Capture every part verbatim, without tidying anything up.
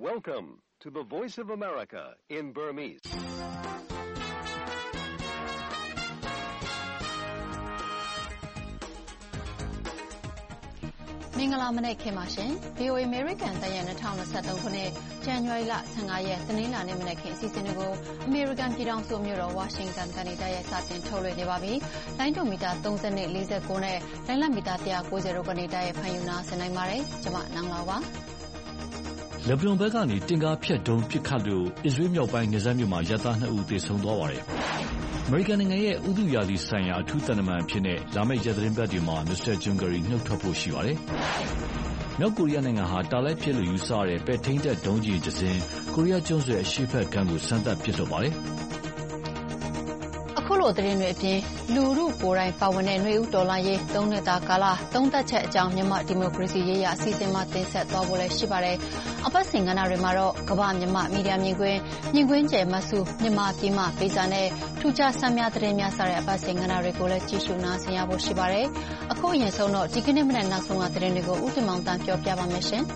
Welcome to the Voice of America in Burmese. ။မင်္ဂလာမနက်ခင်းပါရှင်။ ဗွီအိုအေ American တန်ရဲ့၂၀၂၃ခုနှစ်ဇန်နဝါရီလ၁၅ရက်တနင်္လာနေ့မနက်ခင်းအစီအစဉ်တွေကို American ပြည်ထောင်စုမြို့တော် Washington ကနေတိုက်ရိုက်စတင်ထုတ်လွှင့်နေပါပြီ။လိုင်းဒိုမီတာ၃၂ ၄၉နဲ့လိုင်းလမီတာ၁၉၀တို့ကနေတိုက်ရိုက်ဖန်ယူနာဆင်နိုင်ပါတယ်။ကျွန်မနန်းလာပါ။လက်ဘနွန်ဘက်ကနေတင်ကားဖြတ်ဒုံးပစ်ခတ်လို့အစ္စရေးမြောက်ပိုင်းနယ်စပ်မြို့မှာရပ်သားနှစ်ဦးသေဆုံးသွားပါတယ်။အမေရိကန်နိုင်ငံရဲ့ဥတုရာသီဆိုင်ရာအထူးသံတမန်အဖြစ်နဲ့လာမယ့်ရက်သီတင်းပတ်တွေမှာမစ္စတာဂျွန်ဂရီနှုတ်ထွက်ဖို့ရှိပါတယ်။မြောက်ကိုရီးယားနိုင်ငံဟာတာလိုက်ဖြစ်လို့ယူဆရတဲ့ပဲ့ထိန်းတပ်ဒုံးကျည်တစ်စင်းကိုရီးယားကျွန်းဆွယ်အရှေ့ဘက်ကမ်းကိုစမ်းသပ်ပစ်လွှတ်ပါတယ်။အခုလိုသတင်းတွေအပြင်လူမှုကိုယ်တိုင်ပါဝင်တဲ့ຫນွေဦးတော်လှန်ရေးသုံးနှစ်တာကာလသုံးသက်ချက်အကြောင်းမြန်မာဒီမိုကရေစီရေးရာအစီအစဉ်မှာတင်ဆက်သွားဖို့လည်းရှိပါတယ်။အပတ်စဉ်ကဏ္ဍတွေမှာတော့ကမ္ဘာမြန်မာမီဒီယာမြင်ကွင်းမြင်ကွင်းကျယ်မဆုမြန်မာပြည်မှပေးစာနဲ့ထူးခြားဆန်းများသတင်းများစတဲ့အပတ်စဉ်ကဏ္ဍတွေကိုလည်းကြည့်ရှုနားဆင်ရဖို့ရှိပါတယ်။အခုအရင်ဆုံးတော့ဒီကနေ့မနက်နောက်ဆုံးကသတင်းတွေကိုဦးတင်မောင်တန်းပြောပြပါမယ်ရှင်။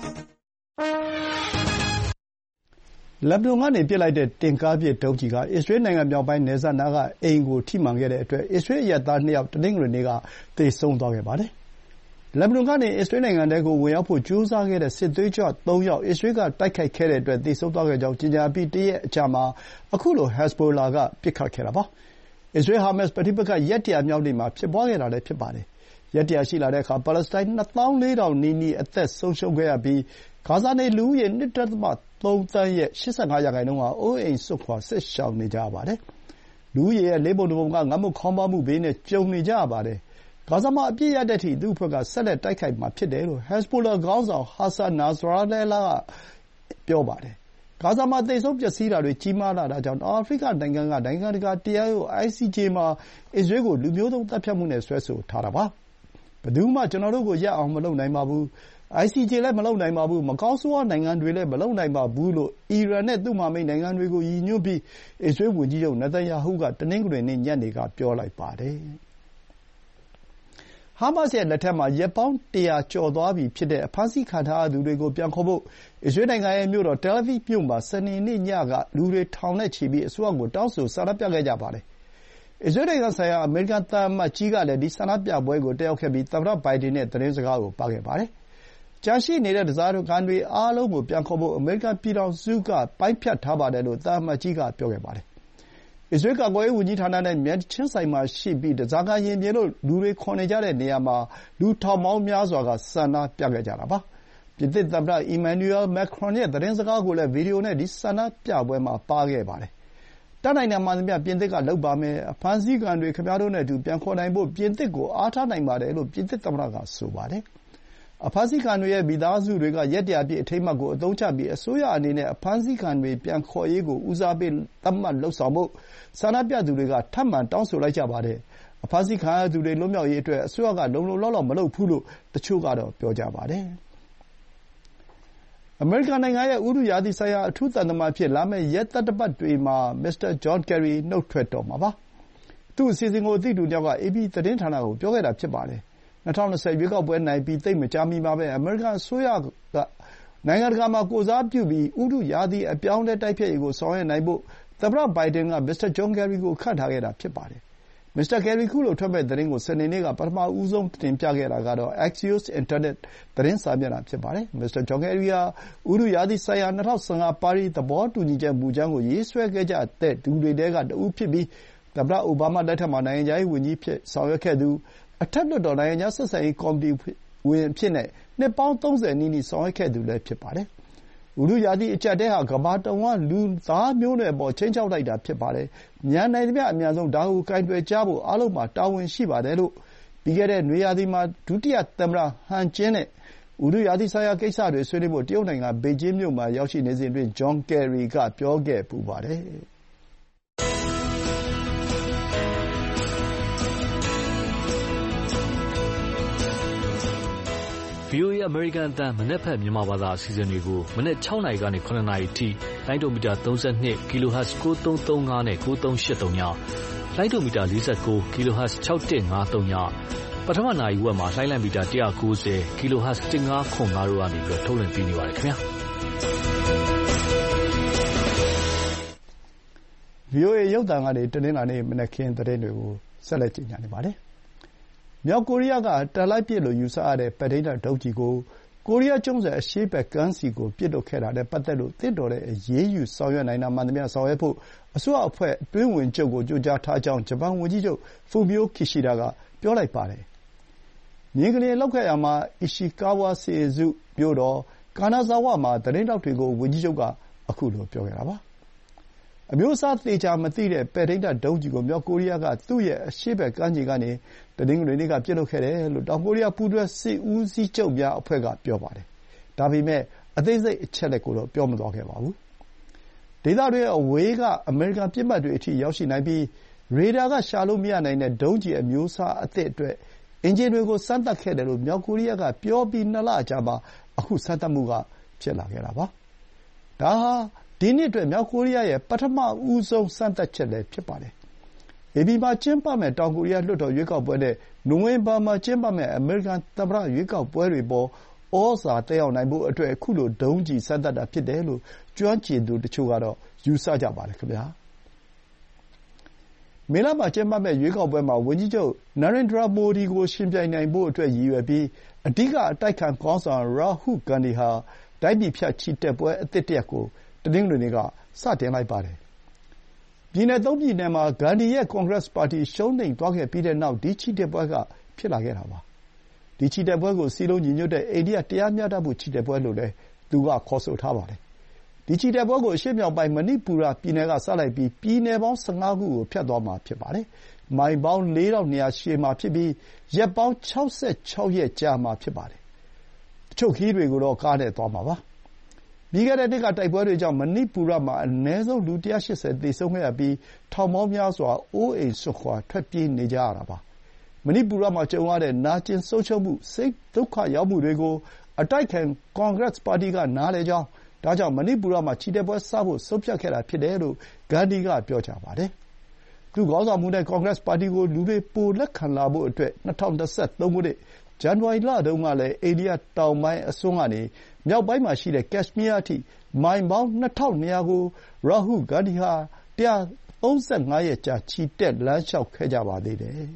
လက်ဘနွန်ကနေပစ်လိုက်တဲ့တင်ကားပစ်ဒုံးကျည်ကအစ္စရေးနိုင်ငံမြောက်ပိုင်းနယ်စပ်နားကအိမ်ကိုထိမှန်ခဲ့တဲ့အတွက်အစ္စရေးအရပ်သားနှစ်ယောက်တနင်္ဂနွေနေ့ကသေဆုံးသွားခဲ့ပါတယ်။လက်ဘနွန်ကနေအစ္စရေးနိုင်ငံထဲကိုဝင်ရောက်ဖို့ကြိုးစားခဲ့တဲ့စစ်သွေးကြွသုံးယောက်အစ္စရေးကတိုက်ခိုက်ခဲ့တဲ့အတွက်သေဆုံးသွားခဲ့ကြောင်းကြေညာပြီးတရက်အကြာမှာအခုလိုဟက်ဇ်ဘိုလာကပစ်ခတ်ခဲ့တာပါ။အစ္စရေး-ဟာမတ်စ်ပဋိပက္ခရက်တစ်ရာမြောက်နေ့မှာဖြစ်ပွားခဲ့တာလည်းဖြစ်ပါတယ်။ရက်တစ်ရာရှိလာတဲ့အခါပါလက်စတိုင်းနှစ်သောင်းလေးထောင်နီးနီးအသက်ဆုံးရှုံးခဲ့ရပြီးဂါဇာနေလူဦးရေ၂.၃ သန်းရဲ့၈၅ရာခိုင်နှုန်းဟာအိုးအိမ်စွန့်ခွာစစ်ရှောင်နေကြရပါတယ်။လူဦးရေရဲ့လေးပုံတစ်ပုံကငတ်မွတ်ခေါင်းပါးမှုဘေးနဲ့ကြုံနေကြရပါတယ်။ဂါဇာမှာအပြည့်ရတဲ့အထိသူ့အဖွဲ့ကဆက်လက်တိုက်ခိုက်မှာဖြစ်တယ်လို့ဟက်ဇ်ဘိုလာခေါင်းဆောင်ဟာဆန်နာစရာလဲလာကပြောပါတယ်။ဂါဇာမှာသေဆုံးပျက်စီးတာတွေကြီးမားလာတာကြောင့်တောင်အာဖရိကနိုင်ငံကနိုင်ငံတကာတရားရုံး အိုင် စီ ဂျေ မှာအစ္စရေးကိုလူမျိုးတုံးသတ်ဖြတ်မှုနဲ့စွဲဆိုထားတာပါ။ဘယ်သူမှကျွန်တော်တို့ကိုရပ်အောင်မလုပ်နိုင်ပါဘူး။ အိုင် စီ ဂျေ လည်းမလုပ်နိုင်ပါဘူး။မကောင်းဆိုးဝါးနိုင်ငံတွေလည်းမလုပ်နိုင်ပါဘူးလို့အီရန်နဲ့သူ့မဟာမိတ်နိုင်ငံတွေကိုရည်ညွှန်းပြီးအစ္စရေးဝန်ကြီးချုပ်နေသန်ယာဟုကတနင်္ဂနွေနေ့ညနေကပြောလိုက်ပါတယ်။ဟာမတ်စ်ရဲ့လက်ထက်မှာရက်ပေါင်းတရာကျော်သွားပြီဖြစ်တဲ့အဖမ်းဆီးခံထားရသူတွေကိုပြန်ခေါ်ဖို့အစ္စရေးနိုင်ငံရဲ့မြို့တော်တယ်လ်အဗစ်မြို့မှာစနေနေ့ညကလူတွေထောင်နဲ့ချီပြီးအစိုးရကိုတောင်းဆိုဆန္ဒပြခဲ့ကြပါတယ်။အစ္စရေးနိုင်ငံဆိုင်ရာအမေရိကန်သံအမတ်ကြီးကလည်းဒီဆန္ဒပြပွဲကိုတက်ရောက်ခဲ့ပြီးသမ္မတဘိုင်ဒန်နဲ့သတင်းစကားကိုပါခဲ့ပါတယ်။ကျန်ရှိနေတဲ့ဓားစာခံတွေအားလုံးကိုပြန်ခေါ်ဖို့အမေရိကန်ပြည်ထောင်စုကပိုင်းဖြတ်ထားပါတယ်လို့သံအမတ်ကြီးကပြောခဲ့ပါတယ်။အစ္စရေးကာကွယ်ရေးဝန်ကြီးဌာနနဲ့မျက်နှာချင်းဆိုင်မှာရှိပြီးဓားစာခံယာဉ်ပြင်လို့လူတွေခေါ်နေကြတဲ့နေရာမှာလူထောင်ပေါင်းများစွာကဆန္ဒပြခဲ့ကြတာပါ။ပြင်သစ်သမ္မတအီမန်နျူရယ်မက်ခရွန်ရဲ့သတင်းစကားကိုလည်းဗီဒီယိုနဲ့ဒီဆန္ဒပြပွဲမှာပါခဲ့ပါတယ်။တတ်နိုင်တဲ့မှန်သမျှပြင်သစ်ကလုပ်ပါမယ်။အဖမ်းဆီးခံတွေခင်ဗျားတို့နဲ့အတူပြန်ခေါ်နိုင်ဖို့ပြင်သစ်ကိုအားထားနိုင်ပါတယ်လို့ပြင်သစ်သမ္မတကဆိုပါတယ်။အဖမ်းဆီးခံတွေရဲ့မိသားစုတွေကရက်တစ်ရာပြည့်အထိမ်းအမှတ်ကိုအသုံးချပြီးအစိုးရအနေနဲ့အဖမ်းဆီးခံတွေပြန်ခေါ်ရေးကိုဦးစားပေးသတ်မှတ်လုပ်ဆောင်ဖို့ဆန္ဒပြသူတွေကထပ်မံတောင်းဆိုလိုက်ကြပါတယ်။အဖမ်းဆီးခံရသူတွေလွတ်မြောက်ရေးအတွက်အစိုးရကလုံလုံလောက်လောက်မလုပ်ဘူးလို့တချို့ကတော့ပြောကြပါတယ်။အမေရိကန်နိုင်ငံရဲ့ဥတုရာသီဆိုင်ရာအထူးသံတမန်အဖြစ်လာမယ့်ရက်သတ္တပတ်တွေမှာမစ္စတာဂျွန်ကယ်ရီနှုတ်ထွက်တော့မှာပါ။သူ့အစီအစဉ်ကိုအသိတူတယောက်ကအေပီသတင်းဌာနကိုပြောခဲ့တာဖြစ်ပါတယ်။၂၀၂၀ရွေးကောက်ပွဲနိုင်ပြီးသိပ်မကြာမီမှာပဲအမေရိကန်အစိုးရကနိုင်ငံတကာမှာကိုယ်စားပြုပြီးဥတုရာသီအပြောင်းအလဲတိုက်ဖျက်ရေးကိုဆောင်ရွက်နိုင်ဖို့သမ္မတဘိုင်ဒန်ကမစ္စတာဂျွန်ကယ်ရီကိုခန့်ထားခဲ့တာဖြစ်ပါတယ်။မစ္စတာကယ်ရီခုလိုထွက်မဲ့သတင်းကိုစနေနေ့ကပထမဆုံးတင်ပြခဲ့တာကတော့ Axios အင်တာနက်သတင်းစာမျက်နှာဖြစ်ပါတယ်။မစ္စတာဂျွန်ကယ်ရီဟာဥတုရာသီဆိုင်ရာ၂၀၁၅ပါရီသဘောတူညီချက်မူကြမ်းကိုရေးဆွဲခဲ့ကြတဲ့သူတွေထဲကတဦးဖြစ်ပြီးသမ္မတအိုဘားမားလက်ထက်မှာနိုင်ငံခြားရေးဝန်ကြီးဖြစ်ဆောင်ရွက်ခဲ့သူအထက်လွှတ်တော်နိုင်ငံခြားဆက်ဆံရေးကော်မတီဝင်အဖြစ်နဲ့နှစ်ပေါင်းသုံးဆယ်နီးနီးဆောင်ရွက်ခဲ့သူလည်းဖြစ်ပါတယ်။ဥတုရာသီအကျပ်အတည်းဟာကမ္ဘာတဝန်းလူသားမျိုးနွယ်အပေါ်ခြိမ်းခြောက်လိုက်တာဖြစ်ပါတယ်။မြန်နိုင်သမျှအမြန်ဆုံးဒါကိုကိုင်တွယ်ကြဖို့အားလုံးမှာတာဝန်ရှိပါတယ်လို့ပြီးခဲ့တဲ့နွေရာသီမှာဒုတိယသမ္မတဟန်ကျင်းနဲ့ဥတုရာသီဆိုင်ရာကိစ္စတွေဆွေးနွေးဖို့တရုတ်နိုင်ငံဘေကျင်းမြို့မှာရောက်ရှိနေစဉ်အတွင်းဂျွန်ကယ်ရီကပြောခဲ့ပူပါတယ်။ဗွီအိုအေ အမေရိကန်အသံမနက်ဖြန်မြန်မာဘာသာအစီအစဉ်တွေကိုမနက်၆နာရီကနေ၇နာရီအထိလိုင်းဒိုမီတာ၃၂ ကီလိုဟတ်ဇ်၉၃၃၅နဲ့၉၃၈၃ညလိုင်းဒိုမီတာ၄၉ ကီလိုဟတ်ဇ်၆၁၅၃ညပထမနာရီဝက်မှာလိုင်းလံမီတာ၁၉၀ကီလိုဟတ်ဇ်၁၅၇၅တို့ကနေပြီးထုတ်လွှင့်ပေးနေပါတယ်ခင်ဗျာ။ဗွီအိုအေ ရုပ်သံကနေတနင်္လာနေ့မနက်ခင်းသတင်းတွေကိုဆက်လက်ကြေညာနေပါတယ်။မြောက်ကိုရီးယားကတက်လိုက်ပစ်လို့ယူဆရတဲ့ပဲ့ထိန်းတပ်ဒုံးကျည်ကိုကိုရီးယားကျွန်းဆွယ်အရှေ့ဘက်ကမ်းဆီကိုပစ်လွှတ်ခဲ့တာနဲ့ပတ်သက်လို့သင့်တော်တဲ့အရေးယူဆောင်ရွက်နိုင်တာမှန်သမျှဆောင်ရွက်ဖို့အစိုးရအဖွဲ့အတွင်းဝန်ချုပ်ကိုကြိုကြားထားကြောင်းဂျပန်ဝန်ကြီးချုပ်ဖူမီယို ခီရှီဒါကပြောလိုက်ပါတယ်။မြေငလျင်လှုပ်ခဲ့ရာမှာအီရှီကာဝါစီအဇုမြို့တော်ကာနာဇာဝမှာသတင်းထောက်တွေကိုဝန်ကြီးချုပ်ကအခုလိုပြောခဲ့တာပါ။အမျိုးအစားသေချာမသိတဲ့ပဲ့ထိန်းတပ်ဒုံးကျည်ကိုမြောက်ကိုရီးယားကသူ့ရဲ့အရှေ့ဘက်ကမ်းခြေကနေတနင်္ဂနွေနေ့ကပစ်လွှတ်ခဲ့တယ်လို့တောင်ကိုရီးယားပူးတွဲစစ်ဦးစီးချုပ်များအဖွဲ့ကပြောပါတယ်။ဒါပေမဲ့အသေးစိတ်အချက်အလက်ကိုတော့ပြောမသွားခဲ့ပါဘူး။ဒေသတွင်းအဝေးကအမေရိကန်ပစ်မှတ်တွေအထိရောက်ရှိနိုင်ပြီးရေဒါကရှာလို့မရနိုင်တဲ့ဒုံးကျည်အမျိုးအစားအသစ်အတွက်အင်ဂျင်တွေကိုစမ်းသပ်ခဲ့တယ်လို့မြောက်ကိုရီးယားကပြောပြီးနှစ်လအကြာမှာအခုစမ်းသပ်မှုကဖြစ်လာခဲ့တာပါ။ဒါဟာဒီနှစ်အတွက်မြောက်ကိုရီးယားရဲ့ပထမဦးဆုံးစမ်းသပ်ချက်လည်းဖြစ်ပါတယ်။ဧပြီမှာကျင်းပမယ့်တောင်ကိုရီးယားလွှတ်တော်ရွေးကောက်ပွဲနဲ့နိုဝင်ဘာမှာကျင်းပမယ့်အမေရိကန်သမ္မတရွေးကောက်ပွဲတွေပေါ်ဩဇာတက်ရောက်နိုင်ဖို့အတွက်အခုလိုဒုံးကျည်စမ်းသပ်တာဖြစ်တယ်လို့ကျွမ်းကျင်သူတချို့ကတော့ယူဆကြပါတယ်ခင်ဗျာ။မေလမှာကျင်းပမယ့်ရွေးကောက်ပွဲမှာဝန်ကြီးချုပ်နာရင်ဒရာမိုဒီကိုယှဉ်ပြိုင်နိုင်ဖို့အတွက်ရည်ရွယ်ပြီးအဓိကအတိုက်အခံခေါင်းဆောင်ရာဟုဂန္ဒီဟာတိုင်းပြည်ဖြတ်ချီတက်ပွဲအသစ်တရပ်ကိုတနင်္ဂနွေနေ့ကစတင်လိုက်ပါတယ်။ပြည်နယ်သုံးပြည်နယ်မှာဂန္ဒီရဲ့ကွန်ဂရက်ပါတီရှုံးနိမ့်သွားခဲ့ပြီးတဲ့နောက်ဒီချီတက်ပွဲကဖြစ်လာခဲ့တာပါ။ဒီချီတက်ပွဲကိုစည်းလုံးညီညွတ်တဲ့အိန္ဒိယတရားမျှတမှုချီတက်ပွဲလို့လည်းသူကခေါ်ဆိုထားပါတယ်။ဒီချီတက်ပွဲကိုအရှေ့မြောက်ပိုင်းမဏိပူရပြည်နယ်ကစလိုက်ပြီးပြည်နယ်ပေါင်း၁၅ခုကိုဖြတ်သွားမှာဖြစ်ပါတယ်။မိုင်ပေါင်းလေးထောင့်နှစ်ရာရှည်မှာဖြစ်ပြီးရက်ပေါင်း၆၆ရက်ကြာမှာဖြစ်ပါတယ်။တချို့ခရီးတွေကိုတော့ကားနဲ့သွားမှာပါ။ပြီးခဲ့တဲ့နှစ်ကတိုက်ပွဲတွေကြောင့်မဏိပူရမှာအနည်းဆုံးလူ၁၈၀သေဆုံးခဲ့ရပြီးထောင်ပေါင်းများစွာအိုးအိမ်စွန့်ခွါထွက်ပြေးနေကြရတာပါ။မဏိပူရမှာကြုံရတဲ့နာကျင်ဆုံးရှုံးမှုစိတ်ဒုက္ခရောက်မှုတွေကိုအတိုက်အခံကွန်ဂရက်ပါတီကနားလည်ကြောင်းဒါကြောင့်မဏိပူရမှာချီတက်ပွဲစဖို့ဆုံးဖြတ်ခဲ့တာဖြစ်တယ်လို့ဂန္ဒီကပြောကြပါတယ်။သူ့ခေါင်းဆောင်မှုနဲ့ကွန်ဂရက်ပါတီကိုလူတွေပိုလက်ခံလာဖို့အတွက်၂၀၂၃ခုနှစ်ဇန်နဝါရီလတုန်းကလည်းအိန္ဒိယတောင်ပိုင်းအစွန်းကနေမြောက်ပိုင်းမှာရှိတဲ့ကက်ရှ်မီးယားအထိမိုင်ပေါင်း၂၂၀၀ကိုရာဟုဂန္ဒီဟာ၁၃၅ရက်ကြာချီတက်လမ်းလျှောက်ခဲ့ကြပါသေးတယ်။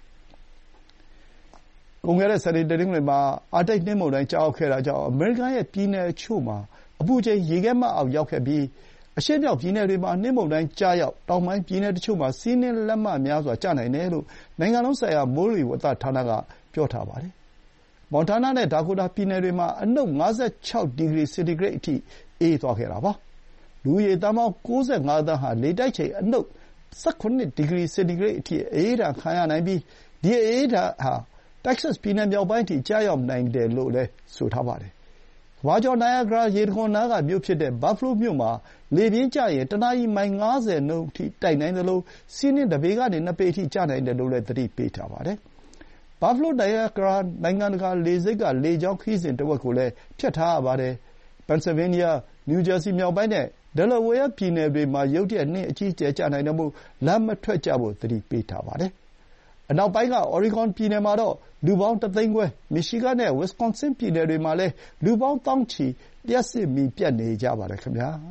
ကုန်ခဲ့တဲ့စနေတနင်္ဂနွေမှာအာတိတ်နှင်းမုန်တိုင်းကျရောက်ခဲ့တာကြောင့်အမေရိကန်ရဲ့ပြည်နယ်အချို့မှာအပူချိန်ရေခဲမှတ်အောက်ရောက်ခဲ့ပြီးအရှေ့မြောက်ပြည်နယ်တွေမှာနှင်းမုန်တိုင်းကျရောက်တောင်ပိုင်းပြည်နယ်တချို့မှာစီးနှင်းလက်မများစွာကျနိုင်တယ်လို့နိုင်ငံလုံးဆိုင်ရာမိုးလေဝသဌာနကပြောထားပါတယ်။မော်တာနာနဲ့ဒါကိုတာပြည်နယ်တွေမှာအနုတ်၅၆ဒီဂရီစင်တီဂရိတ်အထိအေးသွားခဲ့တာပါ။လူဦးရေသန်းပေါင်း၉၅သန်းဟာလေတိုက်ချိန်အနုတ်၁၇ဒီဂရီစင်တီဂရိတ်အထိအေးဒဏ်ခံရနိုင်ပြီးဒီအေးဒဏ်ဟာတက်ဆတ်ပြည်နယ်မြောက်ပိုင်းအထိကျရောက်နိုင်တယ်လို့လည်းဆိုထားပါတယ်။ကမ္ဘာကျော်နိုင်ယာဂရာရေတံခွန်နားကမြို့ဖြစ်တဲ့ဘတ်ဖလိုးမြို့မှာလေပြင်းကျရင်တနာရီမိုင်၅၀နှုန်းအထိတိုက်နိုင်သလိုစီးနှင်းတစ်ပေကနေနှစ်ပေအထိကျနိုင်တယ်လို့လည်းသတိပေးထားပါတယ်။ဘတ်ဖလိုးနိုင်ယာဂရာနိုင်ငံတကာလေဆိပ်ကလေကြောင်းခရီးစဉ်တစ်ဝက်ကိုလည်းဖျက်ထားရပါတယ်။ပန်ဆယ်ဗေးနီးယား၊နယူးဂျာစီမြောက်ပိုင်းနဲ့ဒယ်လာဝေယာပြည်နယ်တွေမှာရုတ်တရက်နှင်းအကြီးအကျယ်ကျနိုင်တာမို့လမ်းမထွက်ကြဖို့သတိပေးထားပါတယ်။အနောက်ပိုင်းကအော်ရီဂွန်ပြည်နယ်မှာတော့လူပေါင်းတစ်သိန်းခွဲမီရှီဂန်နဲ့ဝစ်ကွန်ဆင်ပြည်နယ်တွေမှာလည်းလူပေါင်းသောင်းချီလျှပ်စစ်မီးပြတ်နေကြပါတယ်ခင်ဗျာ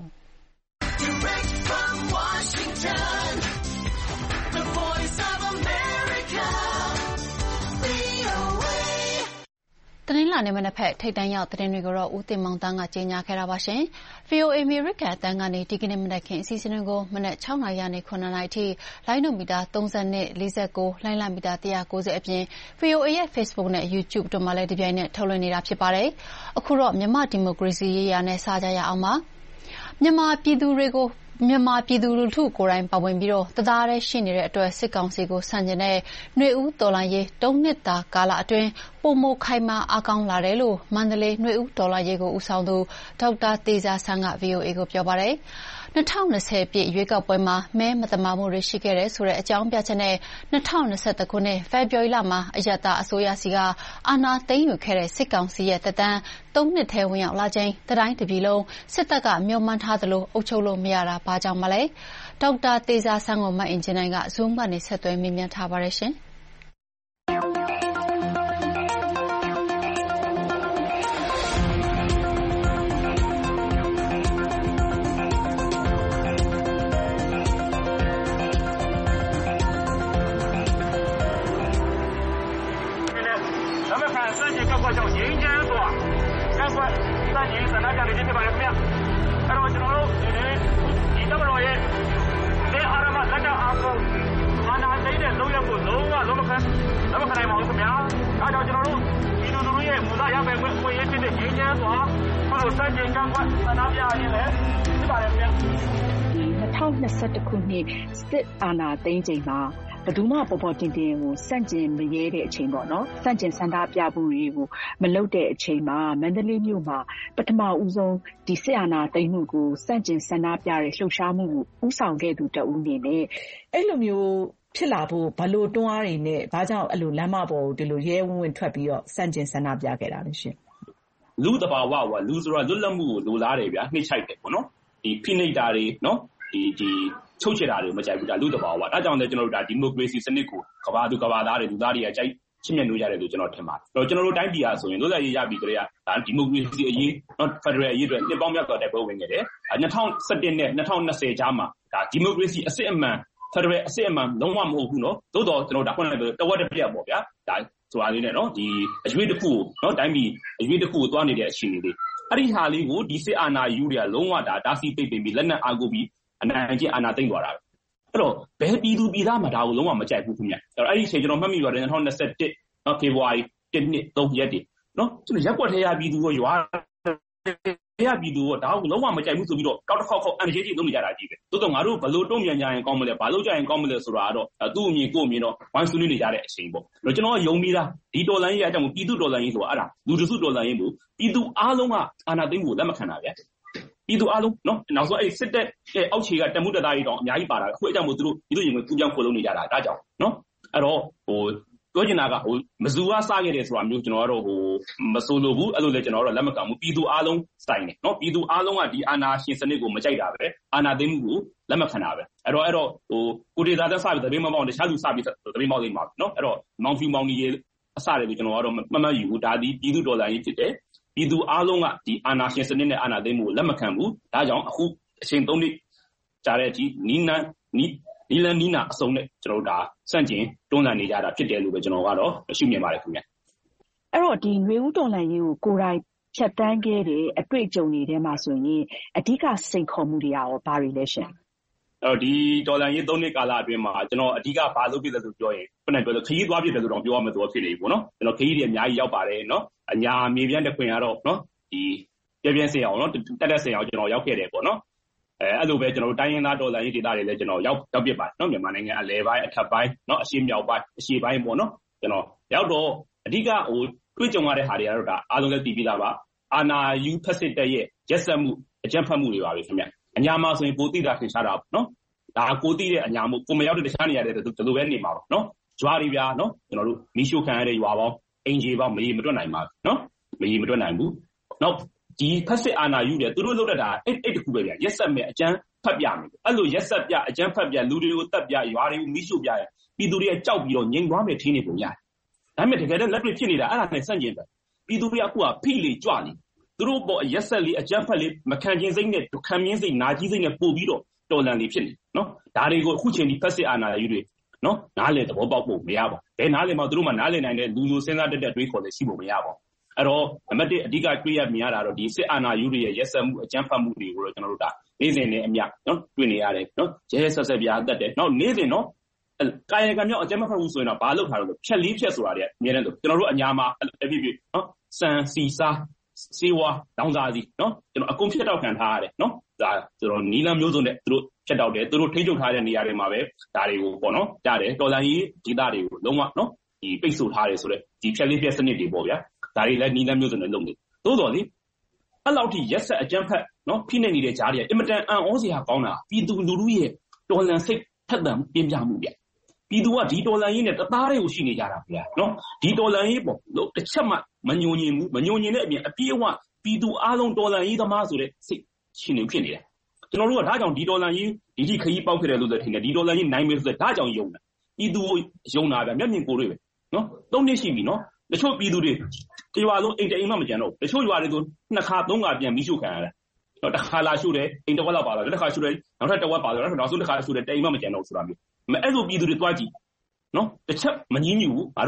တနင်္လာနေ့မနက်ဖြန်ထိပ်တန်းရောက်သတင်းတွေကိုတော့ဦးတင်မောင်တန်းကကြေညာခဲ့တာပါရှင်။ဗွီအိုအေ အမေရိကန်အသံကနေဒီကနေ့မနက်ခင်းအစီအစဉ်တွေကိုမနက်၆နာရီကနေ၇နာရီအထိလိုင်းနိုမီတာ၃၂၊၄၉၊လိုင်းလမီတာ၁၉၀အပြင် ဗွီအိုအေရဲ့ Facebook နဲ့ YouTube တို့မှာလည်းဒီပြိုင်နဲ့ထုတ်လွှင့်နေတာဖြစ်ပါတယ်။အခုတော့မြန်မာဒီမိုကရေစီရေးရာနဲ့စကြရအောင်ပါ။မြန်မာပြည်သူတွေကိုမြန်မာပြည်သူလူထုကိုယ်တိုင်ပါဝင်ပြီးတသားတည်းရှိနေတဲ့အတွက်စစ်ကောင်စီကိုဆန့်ကျင်တဲ့နွေဦးတော်လှန်ရေးသုံးနှစ်တာကာလအတွင်းပိုမိုခိုင်မာအားကောင်းလာတယ်လို့မန္တလေးနွေဦးတော်လှန်ရေးကိုဦးဆောင်သူဒေါက်တာတေဇာဆန်းက ဗွီအိုအေကိုပြောပါတယ်။၂၀၂၀ပြည့်ရွေးကောက်ပွဲမှာမဲမသမာမှုတွေရှိခဲ့တယ်ဆိုတဲ့အကြောင်းပြချက်နဲ့၂၀၂၁ခုနှစ်ဖေဖော်ဝါရီလမှာအရပ်သားအစိုးရဆီကအာဏာသိမ်းယူခဲ့တဲ့စစ်ကောင်စီရဲ့သက်တမ်းသုံးနှစ်ထဲဝင်ရောက်လာချိန်တတိုင်းတစ်ပြည်လုံးစစ်တပ်ကမျှော်မှန်းထားသလိုအုပ်ချုပ်လို့မရတာဘာကြောင့်မလဲ။ဒေါက်တာတေဇာဆန်းကိုမအင်ဂျင်နိုင်က Zoom ကနေဆက်သွယ်မေးမြန်းထားပါတယ်ရှင်။三级各国叫人间所，各国三级三大家的这些把人怎么样？အဲ့တော့ကျွန်တော်တို့ဒီတပ်မတော်ရဲ့နေအာရမလက်နက်အားကိုအာဏာသိမ်းတဲ့လုပ်ရက်ကိုလုံးဝလုံးမခံလုံးမခံနိုင်ပါဘူးခင်ဗျာ။အဲဒါကြောင့်ကျွန်တော်တို့ဒီလူလူရဲ့မူလရပိုင်ခွင့်ကိုရဖြစ်တဲ့ရင်းချမ်းစွာဘလို့စံချိန်ကန့်ကွက်ဆန္ဒပြရရင်လည်းဖြစ်ပါတယ်ခင်ဗျာ။ဒီ၂၀၂၁ခုနှစ်စစ်အာဏာသိမ်းချိန်မှာဘယ်သူမှပေါ်ပေါ်တင်တင်ကိုစန့်ကျင်မရဲတဲ့အချိန်ပေါ့နော်စန့်ကျင်ဆန္ဒပြမှုတွေကိုမလုပ်တဲ့အချိန်မှာမန္တလေးမြို့မှာပထမဦးဆုံးဒီစစ်အာဏာသိမ်းမှုကိုစန့်ကျင်ဆန္ဒပြတဲ့လှုပ်ရှားမှုကိုဦးဆောင်ခဲ့သူတဦးအနေနဲ့အဲ့လိုမျိုးဖြစ်လာဖို့ဘလို့တွန်းအားတွေနဲ့ဘာကြောင့်အဲ့လိုလမ်းမပေါ်ကိုဒီလိုရဲဝံ့ဝံ့ထွက်ပြီးတော့စန့်ကျင်ဆန္ဒပြခဲ့တာလဲရှင်လူတဘာဝကလူဆိုတာလွတ်လပ်မှုကိုလိုလားတယ်ဗျာနှိမ့်ချိုက်တယ်ပေါ့နော်ဒီဖိနှိပ်တာတွေနော်ဒီဒီချုပ်ချယ်တာတွေမကြိုက်ဘူးဒါလူတဘာဝဒါကြောင့်လည်းကျွန်တော်တို့ဒါဒီမိုကရေစီစနစ်ကိုကဘာသူကဘာသားတွေလူသားတွေကကြိုက်ချစ်မြတ်လို့ရတယ်လို့ကျွန်တော်ထင်ပါတယ်အဲ့တော့ကျွန်တော်တို့တိုင်းပြည်အားဆိုရင်လွတ်လပ်ရေးရပြီကြတဲ့ဒါဒီမိုကရေစီအရေးနော်ဖက်ဒရယ်အရေးတွေနှစ်ပေါင်းများစွာတိုက်ပွဲဝင်ခဲ့တယ်၂၀၁၁နဲ့၂၀၂၀ကြားမှာဒါဒီမိုကရေစီအစစ်အမှန်ဖက်ဒရယ်အစစ်အမှန်လုံးဝမဟုတ်ဘူးနော်သို့တော့ကျွန်တော်ဒါခုနကတဝက်တစ်ပြက်ပေါ့ဗျာဒါဆိုတာလေးနဲ့နော်ဒီအရွေးတစ်ခုနော်တိုင်းပြည်အရွေးတစ်ခုကိုသွားနေတဲ့အခြေအနေလေးအဲ့ဒီဟာလေးကိုဒီစစ်အာဏာယူတွေကလုံးဝဒါတားဆီးပိတ်ပင်ပြီးလက်နက်အားကိုပြီးအနိုင်ကျင့်အာဏာသိမ်းသွားတာပဲအဲ့တော့ဘယ်ပြည်သူပြည်သားမှဒါကိုလုံးဝမကြိုက်ဘူးခင်ဗျအဲ့တော့အဲ့ဒီအချိန်ကျွန်တော်မှတ်မိပါတယ်၂၀၂၁နော်ဖေဖော်ဝါရီတစ်နှစ်သုံးရက်တည်းနော်ကျွန်တော်ရက်ွက်ထဲရပြည်သူကိုရွာရပြည်သူကဒါကိုလုံးဝမကြိုက်ဘူးဆိုပြီးတော့ကောက်တစ်ခေါက်ခေါက်အန်ဂျီတီလုပ်နေကြတာကြီးပဲသို့တော့ငါတို့ဘလို့တုံ့ပြန်ကြရင်ကောင်းမလဲဘာလို့ကြရင်ကောင်းမလဲဆိုတာကတော့သူ့အမြင်ကိုအမြင်တော့ဝိုင်းဆွေးနွေးနေကြတဲ့အချိန်ပေါ့အဲ့တော့ကျွန်တော်ကယုံပြီးသားဒီတော်လိုင်းရေးအကြောင်းပြည်သူတော်လိုင်းရေးဆိုတာအဲ့ဒါလူတစုတော်လိုင်းရေးလို့ပြည်သူအားလုံးကအာဏာသိမ်းဖို့လက်မခံတာဗျပြည်သူအားလုံးနော်နောက်ဆုံးအဲ့စစ်တပ်ရဲ့အောက်ခြေကတမှုတသားကြီးတောင်အများကြီးပါတာအခုအကြောင်းမို့သူတို့ပြည်သူရင်ကိုကူးပြောင်းခိုးလုံးနေကြတာဒါကြောင့်နော်အဲ့တော့ဟိုပြောချင်တာကဟိုမဇူကစခဲ့တယ်ဆိုတာမျိုးကျွန်တော်ကတော့ဟိုမဆိုးလို့ဘူးအဲ့လိုလေကျွန်တော်ကတော့လက်မခံဘူးပြည်သူအားလုံးစိုင်းတယ်နော်ပြည်သူအားလုံးကဒီအာဏာရှင်စနစ်ကိုမကြိုက်တာပဲအာဏာသိမ်းမှုကိုလက်မခံတာပဲအဲ့တော့အဲ့တော့ဟိုကိုဒေတာသက်စပြီးတပိမောင်းတခြားလူစပြီးတပိမောင်းလေးမှာနော်အဲ့တော့မောင်ဖြူမောင်ကြီးအစတယ်လို့ကျွန်တော်ကတော့မမှတ်ယူဘူးဒါဒီပြည်သူဒေါ်လာရေးဖြစ်တယ်ပြည်သူအားလုံးကဒီအာဏာရှင်စနစ်နဲ့အာဏာသိမ်းမှုကိုလက်မခံဘူးဒါကြောင့်အခုအချိန်သုံးနှစ်ကြာတဲ့အထိနီးနန်းနီးနီလန်နီနာအစုံနဲ့ကျွန်တော်တို့ဒါစန့်ကျင်တွန်းလှန်နေကြတာဖြစ်တယ်လို့ပဲကျွန်တော်ကတော့ရှုမြင်ပါတယ်ခင်ဗျအဲ့တော့ဒီຫນွေဦးတော်လှန်ရေးကိုကိုယ်တိုင်ဖြတ်တန်းခဲ့တဲ့အတွေ့အကြုံတွေထဲမှာဆိုရင်အဓိကစိန်ခေါ်မှုတွေရောဘာတွေလဲရှင်အဲ့တော့ဒီတော်လှန်ရေးသုံးနှစ်ကာလအတွင်းမှာကျွန်တော်အဓိကဘာလုပ်ဖြစ်လဲဆိုပြောရင်ခုနကပြောလို့ခရီးသွားဖြစ်တယ်ဆိုတော့ပြောရမှာဆိုဖြစ်နေပြီပေါ့နော်ကျွန်တော်ခရီးတွေအများကြီးရောက်ပါတယ်နော်အညာမြေပြန့်တစ်ခွင်ကတော့နော်ဒီပြပြစင်အောင်နော်တက်တက်စင်အောင်ကျွန်တော်ရောက်ခဲ့တယ်ပေါ့နော်အဲအဲ့လိုပဲကျွန်တော်တို့တိုင်းရင်းသားတော်လှန်ရေးဒေသတွေလည်းကျွန်တော်ရောက်ရောက်ပြပါတယ်နော်မြန်မာနိုင်ငံအလဲပိုင်းအထက်ပိုင်းနော်အရှေ့မြောက်ပိုင်းအရှေ့ပိုင်းပေါ့နော်ကျွန်တော်ရောက်တော့အဓိကဟိုတွေ့ကြုံရတဲ့ဟာတွေကတော့ဒါအားလုံးလည်းသိပြီးသားပါအာနာယူဖက်စစ်တပ်ရဲ့ရက်စက်မှုအကြမ်းဖက်မှုတွေပါပဲခင်ဗျအညာမှာဆိုရင်ပိုသိတာထင်ရှားတာနော်ဒါကိုသိတဲ့အညာမှုကိုမရောက်တဲ့တခြားနေရာတွေဒီလိုပဲနေမှာပါနော်ကြွားတွေဗျာနော်ကျွန်တော်တို့မီးရှို့ခံရတဲ့ရွာပေါင်းအင်ဂျီပေါင်းမရေမတွက်နိုင်ပါနော်မရေမတွက်နိုင်ဘူးနောက်ဒီဖက်စစ်အာဏာယူတယ်သူတို့လုပ်တတ်တာအဲ့အဲ့တခုပဲဗျရက်ဆက်မဲ့အကျန်းဖတ်ပြမယ်အဲ့လိုရက်ဆက်ပြအကျန်းဖတ်ပြလူတွေကိုတတ်ပြရွာတွေကိုမိရှုပြရပြည်သူတွေကကြောက်ပြီးတော့ငြိမ်သွားမယ်ထင်းနေပုံရတယ်ဒါပေမဲ့တကယ်တော့လက်တွေ့ဖြစ်နေတာအဲ့ဒါနဲ့ဆန့်ကျင်ပဲပြည်သူတွေကအခုကဖိလေကြွနေသူတို့ပေါ်ရက်ဆက်လေးအကျန်းဖတ်လေးမခံခြင်းစိတ်နဲ့ခံမြင်းစိတ်နာကြီးစိတ်နဲ့ပို့ပြီးတော့တော်လန်လေးဖြစ်နေနော်ဒါတွေကိုအခုချိန်ဒီဖက်စစ်အာဏာယူတွေနော်နားလေသဘောပေါက်ဖို့မရပါဘူးဘယ်နားလေမှသူတို့မှနားလေနိုင်တဲ့လူလူစဉ်းစားတတ်တဲ့တွေးခေါ်လေရှိဖို့မရပါဘူးအဲ့တော့နံပါတ်တစ်အဓိကတွေ့ရမြင်ရတာတော့ဒီစစ်အာဏာယူတွေရဲ့ရက်စက်မှုအကြမ်းဖက်မှုတွေကိုတော့ကျွန်တော်တို့ဒါနေ့စဉ်နဲ့အမျှနော်တွေ့နေရတယ်နော်ရဲဆက်ဆက်ပြားတတ်တယ်နောက်နေ့စဉ်နော်ကာယကံမြောက်အကြမ်းမဖက်ဘူးဆိုရင်တော့ဘာလုပ်ထားလို့ဖြက်လေးဖြက်ဆိုတာတွေအများနဲ့ကျွန်တော်တို့အညာမှာအဖြစ်ဖြစ်နော်စံစီစားစေဝါတောင်းစားစီနော်ကျွန်တော်အကုန်ဖြတ်တောက်ခံထားရတယ်နော်ဒါကျွန်တော်နီလန်မျိုးစုံနဲ့သူတို့ဖြတ်တောက်တယ်သူတို့ထိန်းချုပ်ထားတဲ့နေရာတွေမှာပဲဒါတွေကိုပေါ့နော်ကြားတယ်တော်လန်ကြီးဒေသတွေကိုလုံးဝနော်ဒီပိတ်ဆို့ထားတယ်ဆိုတော့ဒီဖြက်လေးဖြက်စနစ်တွေပေါ့ဗျာဒါတွေလည်းနီလန်မျိုးစုံနဲ့လုပ်နေသို့တော်လေအဲ့လောက်ထိရက်ဆက်အကြမ်းဖက်နော်ဖိနှိပ်နေတဲ့ကြားတွေအင်မတန်အံ့ဩစရာကောင်းတာပြည်သူလူထုရဲ့တော်လန်စိတ်ထက်သန်ပြင်းပြမှုဗျပြည်သူကဒီတော်လန်ရေးနဲ့တသားတွေကိုရှိနေကြတာဗျာနော်ဒီတော်လန်ရေးပေါ့လို့တစ်ချက်မှမညှို့ညင်ဘူးမညှို့ညင်တဲ့အပြင်အပြေးအဝပြည်သူအားလုံးတော်လန်ရေးသမားဆိုတဲ့စိတ်ရှင်နေဖြစ်နေတယ်ကျွန်တော်တို့ကဒါကြောင့်ဒီတော်လန်ရေးဒီဒီခရီးပေါက်ခဲ့တယ်လို့ဆိုထင်တယ်ဒီတော်လန်ရေးနိုင်မယ်ဆိုတော့ဒါကြောင့်ယုံတာပြည်သူယုံတာဗျမျက်မြင်ကိုယ်တွေပဲနော်သုံးနှစ်ရှိပြီနော်တချို့ပြည်သူတွေဒီရွာလုံးအိမ်တအိမ်မှမကျန်တော့တချို့ရွာတွေဆိုနှစ်ခါသုံးခါပြန်ပြီးရှုခံရတယ်တော့တစ်ခါလာရှုတယ်အိမ်တစ်ဝက်လောက်ပါတော့တစ်ခါရှုတယ်နောက်ထပ်တစ်ဝက်ပါတော့နောက်ဆုံးတစ်ခါရှုတယ်တအိမ်မှမကျန်တော့ဆိုတာမျိုးမအဲ့လိုပြည်သူတွေတွားကြည့်နော်တစ်ချက်မငြင်းညူဘူးငါတို့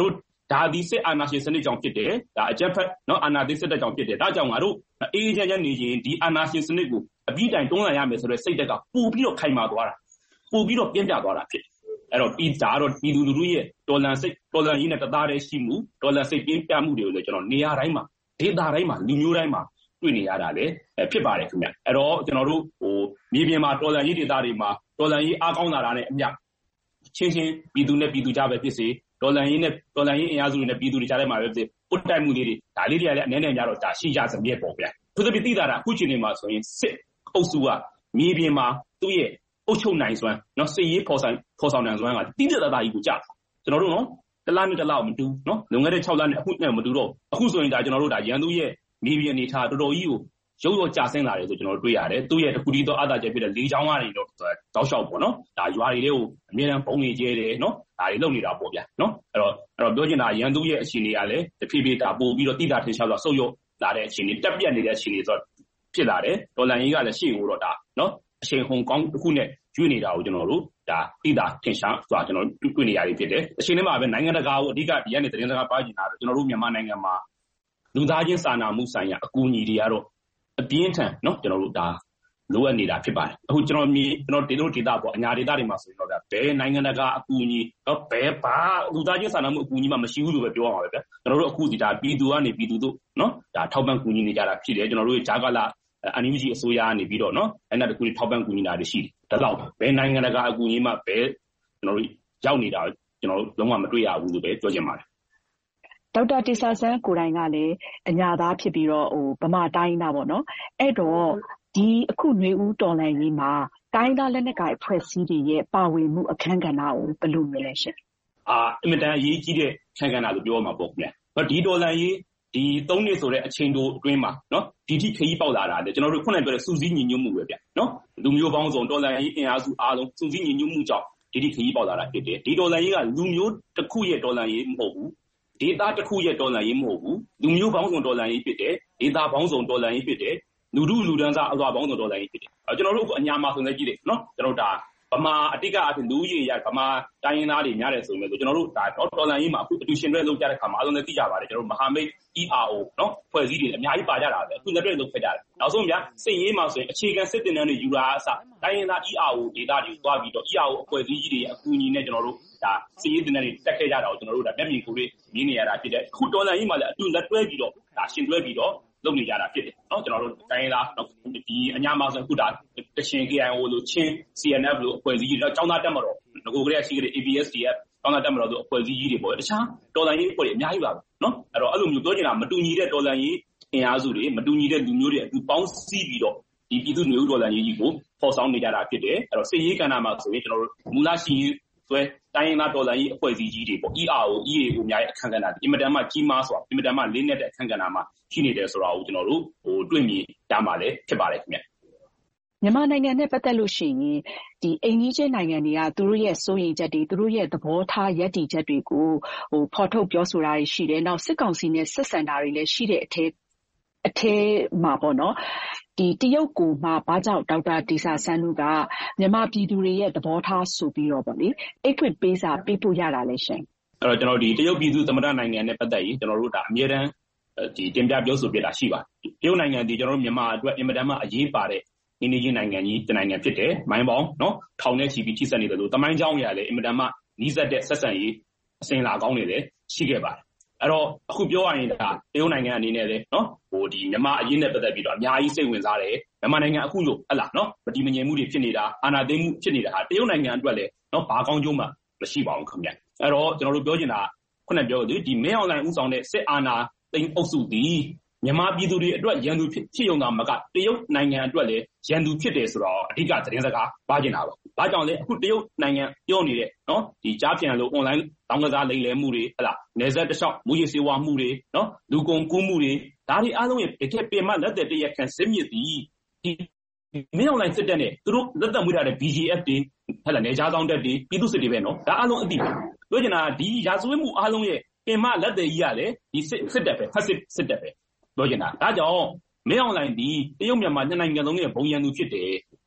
ဒါသည်စစ်အာဏာရှင်စနစ်ကြောင့်ဖြစ်တယ်ဒါအကြမ်းဖက်နော်အာဏာသိမ်းစစ်တပ်ကြောင့်ဖြစ်တယ်ဒါကြောင့်ငါတို့အေးအေးချမ်းချမ်းနေရင်ဒီအာဏာရှင်စနစ်ကိုအပြီးတိုင်တွန်းလှန်ရမယ်ဆိုတဲ့စိတ်တက်ကပို့ပြီးတော့ခိုင်မာသွားတာပို့ပြီးတော့ပြင်းပြသွားတာဖြစ်အဲ့တော့ဒီဒါတော့ပြည်သူလူထုရဲ့တော်လှန်စိတ်တော်လှန်ရေးနဲ့တသားတည်းရှိမှုတော်လှန်စိတ်ပြင်းပြမှုတွေကိုလည်းကျွန်တော်နေရာတိုင်းမှာဒေသတိုင်းမှာလူမျိုးတိုင်းမှာတွေ့နေရတာလေဖြစ်ပါတယ်ခင်ဗျအဲ့တော့ကျွန်တော်တို့ဟိုမြေပြင်မှာတော်လှန်ရေးဒေသတွေမှာတော်လှန်ရေးအားကောင်းလာတာနဲ့အမျှချင်းချင်းပြည်သူနဲ့ပြည်သူကြားပဲဖြစ်စေတော်လှန်ရေးနဲ့တော်လှန်ရေးအင်အားစုတွေနဲ့ပြည်သူတွေကြားထဲမှာပဲဖြစ်ပုတ်တိုက်မှုလေးတွေဒါလေးတွေကလည်းအနေနဲ့များတော့ဒါရှိကြစမြဲပေါ့ဗျာသူတို့ပြည်သိတာကအခုချိန်နေမှာဆိုရင်စစ်အုပ်စုကမြေပြင်မှာသူ့ရဲ့အုပ်ချုပ်နိုင်စွမ်းနော်စစ်ရေးဖော်ဆောင်ဖော်ဆောင်နိုင်စွမ်းကတိတိကျကျကြီးကိုကြာကျွန်တော်တို့နော်တလားနဲ့တလားမတူနော်လွန်ခဲ့တဲ့၆လနဲ့အခုနဲ့မတူတော့အခုဆိုရင်ဒါကျွန်တော်တို့ဒါရန်သူရဲ့မြေပြင်အနေထားတော်တော်ကြီးကိုရုပ်ရောကြာဆင်းလာတယ်ဆိုကျွန်တော်တို့တွေ့ရတယ်သူ့ရဲ့တခုတည်းသောအသာချက်ဖြစ်တဲ့လေးချောင်းကနေတော့တောက်လျှောက်ပေါ့နော်ဒါရွာတွေတွေကိုအမြဲတမ်းပုံနေကျဲတယ်နော်ဒါတွေလုပ်နေတာပေါ့ဗျာနော်အဲ့တော့အဲ့တော့ပြောချင်တာရန်သူရဲ့အခြေအနေကလည်းတဖြည်းဖြည်းဒါပို့ပြီးတော့တိတာထင်ရှားသွားဆုပ်ယုပ်လာတဲ့အခြေအနေတက်ပြတ်နေတဲ့အခြေအနေဆိုတော့ဖြစ်လာတယ်ဒေါ်လာကြီးကလည်းရှေ့ကိုတော့ဒါနော်အချိန်ဟုန်ကောင်းတစ်ခုနဲ့ကျွေးနေတာကိုကျွန်တော်တို့ဒါတိတာထင်ရှားသွားကျွန်တော်တို့တွေ့နေရပြီဖြစ်တယ်အချိန်ထဲမှာပဲနိုင်ငံတကာကိုအဓိကဒီကနေသတင်းစကားပါချင်တာတော့ကျွန်တော်တို့မြန်မာနိုင်ငံမှာလူသားချင်းစာနာမှုဆိုင်ရာအကူအညီတွေကတော့အပြင်းထန်နော်ကျွန်တော်တို့ဒါလိုအပ်နေတာဖြစ်ပါတယ်အခုကျွန်တော်မြေကျွန်တော်ဒီလိုဒေတာပေါ့အညာဒေတာတွေမှာဆိုရင်တော့ဗျဘယ်နိုင်ငံတကာအကူအညီတော့ဘယ်ဘာလူသားချင်းစာနာမှုအကူအညီမှမရှိဘူးလို့ပဲပြောရမှာပဲဗျကျွန်တော်တို့အခုဒီဒါပြည်သူကနေပြည်သူတို့နော်ဒါထောက်ပံ့ကူညီနေကြတာဖြစ်တယ်ကျွန်တော်တို့ဂျာကာလာအန်ယူဂျီအစိုးရကနေပြီးတော့နော်အဲ့ဒါတခုထောက်ပံ့ကူညီတာတွေရှိတယ်ဒါတော့ဘယ်နိုင်ငံတကာအကူအညီမှဘယ်ကျွန်တော်တို့ရောက်နေတာကျွန်တော်တို့လုံးဝမတွေ့ရဘူးလို့ပဲပြောချင်ပါတယ်ဒေါက်တာတေဆာဆန်းကိုယ်တိုင်ကလည်းအညာသားဖြစ်ပြီးတော့ဟိုဗမာတိုင်းသားပေါ့နော်အဲ့တော့ဒီအခုຫນွေဦးတော်လှန်ရေးမှာတိုင်းသားလက်နက်ကိုင်အဖွဲ့အစည်းတွေရဲ့ပါဝင်မှုအခမ်းကဏ္ဍကိုဘယ်လိုမြင်လဲရှင်အာအင်မတန်အရေးကြီးတဲ့အခမ်းကဏ္ဍလို့ပြောမှာပေါ့ခင်ဗျာဒီတော်လှန်ရေးဒီသုံးနှစ်ဆိုတဲ့အချိန်တိုအတွင်းမှာနော်ဒီထိခရီးပေါက်လာတာလေကျွန်တော်တို့ခုနကပြောတဲ့စူးစီးညီညွတ်မှုပဲဗျနော်လူမျိုးပေါင်းစုံတော်လှန်ရေးအင်အားစုအားလုံးစူးစီးညီညွတ်မှုကြောင့်ဒီထိခရီးပေါက်လာတာဖြစ်တယ်ဒီတော်လှန်ရေးကလူမျိုးတစ်ခုရဲ့တော်လှန်ရေးမဟုတ်ဘူးဒေသတစ်ခုရဲ့တော်လှန်ရေးမဟုတ်ဘူးလူမျိုးပေါင်းစုံတော်လှန်ရေးဖြစ်တယ်ဒေသပေါင်းစုံတော်လှန်ရေးဖြစ်တယ်လူထုလူဒန်းစားအလွှာပေါင်းစုံတော်လှန်ရေးဖြစ်တယ်အဲကျွန်တော်တို့အညာမှာဆိုနေကြည့်တယ်နော်ကျွန်တော်တို့ဒါဗမာအတိတ်ကအဖြစ်လူကြီးရဗမာတိုင်းရင်းသားတွေများတယ်ဆိုရင်ကျွန်တော်တို့ဒါတော်လှန်ရေးမှာအခုအတူရှင်တွဲလုပ်ကြတဲ့ခါမှာအလုံးနဲ့သိကြပါတယ်ကျွန်တော်တို့မဟာမိတ် E R O နော်ဖွဲ့စည်းတွေအများကြီးပါကြတာပဲအခုလက်တွေ့လုပ်ခဲ့ကြတယ်နောက်ဆုံးဗျာစစ်ရေးမှာဆိုရင်အခြေခံစစ်တင်တန်းတွေယူတာအစတိုင်းရင်းသား E R O ဒေတာတွေသွားပြီးတော့ E R O အဖွဲ့စည်းကြီးတွေအကူအညီနဲ့ကျွန်တော်တို့ဒါစစ်ရေးတင်တန်းတွေတက်ခဲ့ကြတာကိုကျွန်တော်တို့ဒါမျက်မြင်ကိုယ်တွေမြင်နေရတာဖြစ်တယ်အခုတော်လှန်ရေးမှာလည်းအတူလက်တွဲပြီးတော့ဒါရှင်တွဲပြီးတော့လုပ်နေကြတာဖြစ်တယ်နော်ကျွန်တော်တို့တိုင်းရင်းသားဒီအညာမှာဆိုအခုဒါတချင် K I O လို့ချင်း C N F လို့အဖွဲ့စည်းကြီးတော့ចောင်းသားတက်မတော်ငကိုကလေးရှိခဲ့တဲ့ A B S D F ចောင်းသားတက်မတော်တို့အဖွဲ့စည်းကြီးတွေပေါ့တခြားတော်လှန်ရေးအဖွဲ့တွေအများကြီးပါပဲနော်အဲ့တော့အဲ့လိုမျိုးပြောချင်တာမတူညီတဲ့တော်လှန်ရေးအင်အားစုတွေမတူညီတဲ့လူမျိုးတွေအတူပေါင်းစည်းပြီးတော့ဒီပြည်သူ့မျိုးတော်လှန်ရေးကြီးကိုဖော်ဆောင်နေကြတာဖြစ်တယ်အဲ့တော့စစ်ရေးကဏ္ဍမှာဆိုရင်ကျွန်တော်တို့မူလရှိဆွဲတိုင်းရင်းသားတော်လှန်ရေးအဖွဲ့အစည်းကြီးတွေပေါ့ E R O E A O များရဲ့အခမ်းကဏ္ဍအင်မတန်မှကြီးမားစွာအင်မတန်မှလေးနက်တဲ့အခမ်းကဏ္ဍမှာရှိနေတယ်ဆိုတာကိုကျွန်တော်တို့ဟိုတွေ့မြင်ရမှာလည်းဖြစ်ပါတယ်ခင်ဗျမြန်မာနိုင်ငံနဲ့ပတ်သက်လို့ရှိရင်ဒီအိမ်ကြီးချင်းနိုင်ငံတွေကသူတို့ရဲ့စိုးရိမ်ချက်တွေသူတို့ရဲ့သဘောထားရည်တည်ချက်တွေကိုဟိုဖော်ထုတ်ပြောဆိုတာရှိတယ်နောက်စစ်ကောင်စီနဲ့ဆက်ဆံတာတွေလည်းရှိတဲ့အထက်အထက်မှာပေါ့နော်ဒီတရုတ်ကိုမှဘာကြောင့်ဒေါက်တာတေဆာဆန်းတို့ကမြန်မာပြည်သူတွေရဲ့သဘောထားဆိုပြီးတော့ပေါ့လေအိတ်ဖွင့်ပေးစာပေးပို့ရတာလည်းရှင်အဲ့တော့ကျွန်တော်ဒီတရုတ်ပြည်သူသမ္မတနိုင်ငံနဲ့ပတ်သက်ရင်ကျွန်တော်တို့ဒါအမြဲတမ်းဒီတင်ပြပြောဆိုပြတာရှိပါတယ်တရုတ်နိုင်ငံဒီကျွန်တော်တို့မြန်မာအတွက်အင်မတန်မှအရေးပါတဲ့အင်းကြီးနိုင်ငံကြီးတနိုင်ငံဖြစ်တယ်မိုင်းပေါင်းနော်ထောင်နဲ့ချီပြီးထိစပ်နေတယ်လို့တမိုင်းเจ้าရလည်းအင်မတန်မှနီးစပ်တဲ့ဆက်ဆံရေးအစဉ်လာကောင်းနေတယ်ရှိခဲ့ပါတယ်အဲ့တော့အခုပြောရရင်ဒါတရုတ်နိုင်ငံအနေနဲ့လည်းနော်ဟိုဒီမြန်မာအရေးနဲ့ပတ်သက်ပြီးတော့အများကြီးစိတ်ဝင်စားတယ်မြန်မာနိုင်ငံအခုလို့ဟဲ့လားနော်မတည်မငြိမ်မှုတွေဖြစ်နေတာအာဏာသိမ်းမှုဖြစ်နေတာဟာတရုတ်နိုင်ငံအတွက်လည်းနော်ဘာကောင်းကျိုးမှမရှိပါဘူးခင်ဗျအဲ့တော့ကျွန်တော်တို့ပြောချင်တာခုနပြောလို့ဒီမင်းအောင်လှိုင်ဦးဆောင်တဲ့စစ်အာဏာသိမ်းအုပ်စုသည်မြန်မာပြည်သူတွေအတွက်ရန်သူဖြစ်ရုံသာမကတရုတ်နိုင်ငံအတွက်လည်းရန်သူဖြစ်တယ်ဆိုတော့အဓိကသတင်းစကားပါကျင်တာပါ။ဘာကြောင့်လဲအခုတရုတ်နိုင်ငံပြောနေတဲ့နော်ဒီကြားပြန်လို့ online တောင်းကစားလိမ်လည်မှုတွေဟဲ့လားနယ်စပ်တစ်လျှောက်မူရည်စေဝါမှုတွေနော်လူကုန်ကူးမှုတွေဒါတွေအားလုံးရဲ့တကယ်ပင်မလက်သက်တရက်ခံစစ်မြစ်သည်ဒီမင်း online စစ်တပ်နဲ့သူတို့လက်သက်မွေးထားတဲ့ B G F တွေဟဲ့လားနေကြားဆောင်တက်တွေပြည်သူစစ်တွေပဲနော်ဒါအားလုံးအတိပြောချင်တာဒီရာဇဝတ်မှုအားလုံးရဲ့ပင်မလက်သက်ကြီးရလေဒီစစ်စစ်တပ်ပဲဖက်စစ်စစ်တပ်ပဲပြောချင်တာဒါကြောင့်မင်းအောင်လှိုင်ဒီတရုတ်မြန်မာနှစ်နိုင်ငံလုံးရဲ့ဘုံရန်သူဖြစ်တယ်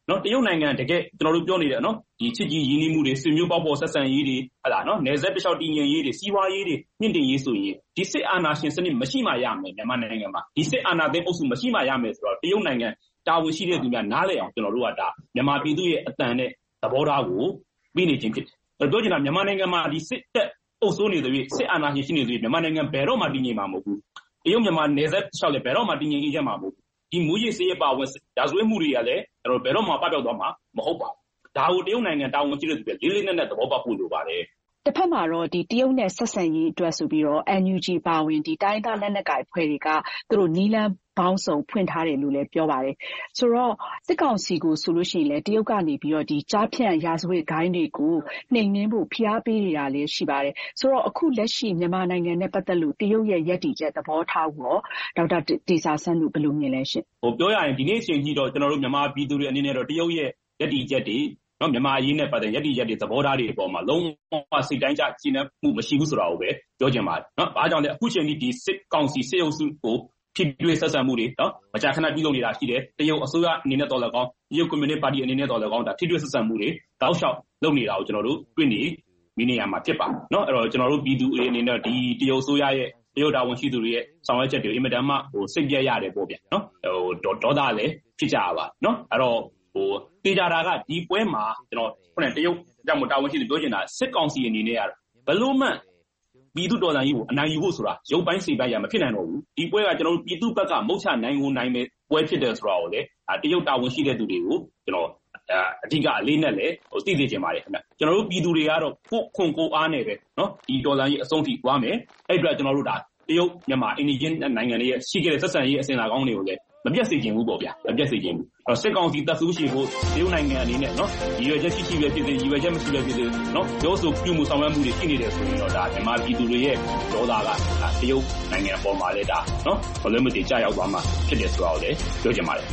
နော်တရုတ်နိုင်ငံတကယ်ကျွန်တော်တို့ပြောနေတယ်နော်ဒီချစ်ကြည်ရင်းနှီးမှုတွေဆွေမျိုးပေါက်ပေါ်ဆက်ဆံရေးတွေဟလာနော်နယ်စပ်တစ်လျှောက်တည်ငြိမ်ရေးတွေစီးပွားရေးတွေမြင့်တင်ရေးဆိုရင်ဒီစစ်အာဏာရှင်စနစ်မရှိမှရမယ်မြန်မာနိုင်ငံမှာဒီစစ်အာဏာသိမ်းအုပ်စုမရှိမှရမယ်ဆိုတော့တရုတ်နိုင်ငံတာဝန်ရှိတဲ့သူများနားလည်အောင်ကျွန်တော်တို့ကဒါမြန်မာပြည်သူရဲ့အတန်နဲ့သဘောထားကိုပြီးနေခြင်းဖြစ်တယ်ပြောချင်တာမြန်မာနိုင်ငံမှာဒီစစ်တပ်အုပ်စိုးနေတဲ့ပြီးစစ်အာဏာရှင်ရှိနေတဲ့ပြီးမြန်မာနိုင်ငံဘယ်တော့မှတည်ငြိမ်မှာမဟုတ်ဘူးတရုတ်မြန်မာနယ်စပ်တစ်လျှောက်လည်းဘယ်တော့မှတည်ငြိမ်အေးချမ်းမှာမဟုတ်ဘူးဒီမူရစ်စေးပါဝင်ဒါဆွေးမှုတွေကလည်းကျွန်တော်ဘယ်တော့မှပပျောက်သွားမှာမဟုတ်ပါဘူးဒါကိုတရုတ်နိုင်ငံတာဝန်ရှိတဲ့သူတွေလေးလေးနက်နက်သဘောပေါက်ဖို့လိုပါတယ်တစ်ဖက်မှာတော့ဒီတရုတ်နဲ့ဆက်ဆံရေးအတွက်ဆိုပြီးတော့ N U G ပါဝင်ဒီတိုင်းသားလက်နက်ကိုင်ဖွဲ့တွေကသူတို့နီးလန်းပေါင်းစုံဖွင့်ထားတယ်လို့လည်းပြောပါတယ်ဆိုတော့စစ်ကောင်စီကိုဆိုလို့ရှိရင်လည်းတရုတ်ကနေပြီးတော့ဒီကြားဖြန့်ရာဇဝတ်ဂိုင်းတွေကိုနှိမ်နင်းဖို့ဖိအားပေးနေတာလည်းရှိပါတယ်ဆိုတော့အခုလက်ရှိမြန်မာနိုင်ငံနဲ့ပတ်သက်လို့တရုတ်ရဲ့ယက်တီချက်သဘောထားကိုဒေါက်တာတေဇာဆန်းတို့ဘယ်လိုမြင်လဲရှင်ဟိုပြောရရင်ဒီနေ့အချိန်ကြီးတော့ကျွန်တော်တို့မြန်မာပြည်သူတွေအနေနဲ့တော့တရုတ်ရဲ့ယက်တီချက်တွေနော်မြန်မာအရေးနဲ့ပတ်သက်ယက်တီရက်တွေသဘောထားတွေအပေါ်မှာလုံးဝစိတ်တိုင်းကျရှင်းမှုမရှိဘူးဆိုတာကိုပဲပြောချင်ပါတယ်နော်။ဘာကြောင့်လဲအခုချိန်ဒီစစ်ကောင်စီစစ်အုပ်စုကိုဖြစ်တွေ့ဆက်ဆံမှုတွေနော်မကြာခဏပြုလုပ်နေတာရှိတယ်။တရုတ်အစိုးရအနေနဲ့တော်လည်းကောင်းတရုတ်ကွန်မြူနစ်ပါတီအနေနဲ့တော်လည်းကောင်းဒါဖြစ်တွေ့ဆက်ဆံမှုတွေတောက်လျှောက်လုပ်နေတာကိုကျွန်တော်တို့တွေ့နေမိနေရမှာဖြစ်ပါနော်။အဲ့တော့ကျွန်တော်တို့ပြည်သူတွေအနေနဲ့ဒီတရုတ်အစိုးရရဲ့တရုတ်တာဝန်ရှိသူတွေရဲ့ဆောင်ရွက်ချက်တွေအင်မတန်မှဟိုစိတ်ပြည့်ရတယ်ပေါ့ဗျာနော်။ဟိုဒေါသလည်းဖြစ်ကြပါနော်။အဲ့တော့ဟိုတေချာတာကဒီပွဲမှာကျွန်တော်ခုနတရုတ်ကြောင့်မတာဝန်ရှိသူပြောချင်တာစစ်ကောင်စီအနေနဲ့ကတော့ဘလို့မှပြည်သူတော်လှန်ရေးကိုအနိုင်ယူဖို့ဆိုတာရုပ်ပိုင်းစိတ်ပိုင်းရမဖြစ်နိုင်တော့ဘူးဒီပွဲကကျွန်တော်တို့ပြည်သူဘက်ကမုတ်ချနိုင်ကိုနိုင်မဲ့ပွဲဖြစ်တယ်ဆိုတာကိုလေတရုတ်တာဝန်ရှိတဲ့သူတွေကိုကျွန်တော်အဓိကအလေးနဲ့လည်းဟိုသိသိချင်ပါတယ်ခင်ဗျကျွန်တော်တို့ပြည်သူတွေကတော့ကိုခွန်ကိုအားနဲ့ပဲနော်ဒီတော်လှန်ရေးအဆုံးထိသွားမယ်အဲ့အတွက်ကျွန်တော်တို့ဒါတရုတ်မြန်မာအင်ဒီဂျင်နိုင်ငံတွေရဲ့ရှိခဲ့တဲ့ဆက်ဆံရေးအစဉ်အလာကောင်းတွေကိုလည်းမပြတ်စေခြင်းဘူးပေါ့ဗျာမပြတ်စေခြင်းဘူးအဲ့စစ်ကောင်စီတပ်ဆူးရှိဖို့တရုတ်နိုင်ငံအနေနဲ့နော်ဒီရွယ်ချက်ရှိရှိပဲဖြစ်စေဒီရွယ်ချက်မရှိပဲဖြစ်စေနော်ရောဆိုပြုမှုဆောင်ရွက်မှုတွေရှိနေတယ်ဆိုရင်တော့ဒါမြန်မာပြည်သူတွေရဲ့ဒေါသကတရုတ်နိုင်ငံအပေါ်မှာလည်းဒါနော်ဘလုံးမတည်ကြရောက်သွားမှာဖြစ်တယ်ဆိုတာကိုလည်းပြောချင်ပါတယ်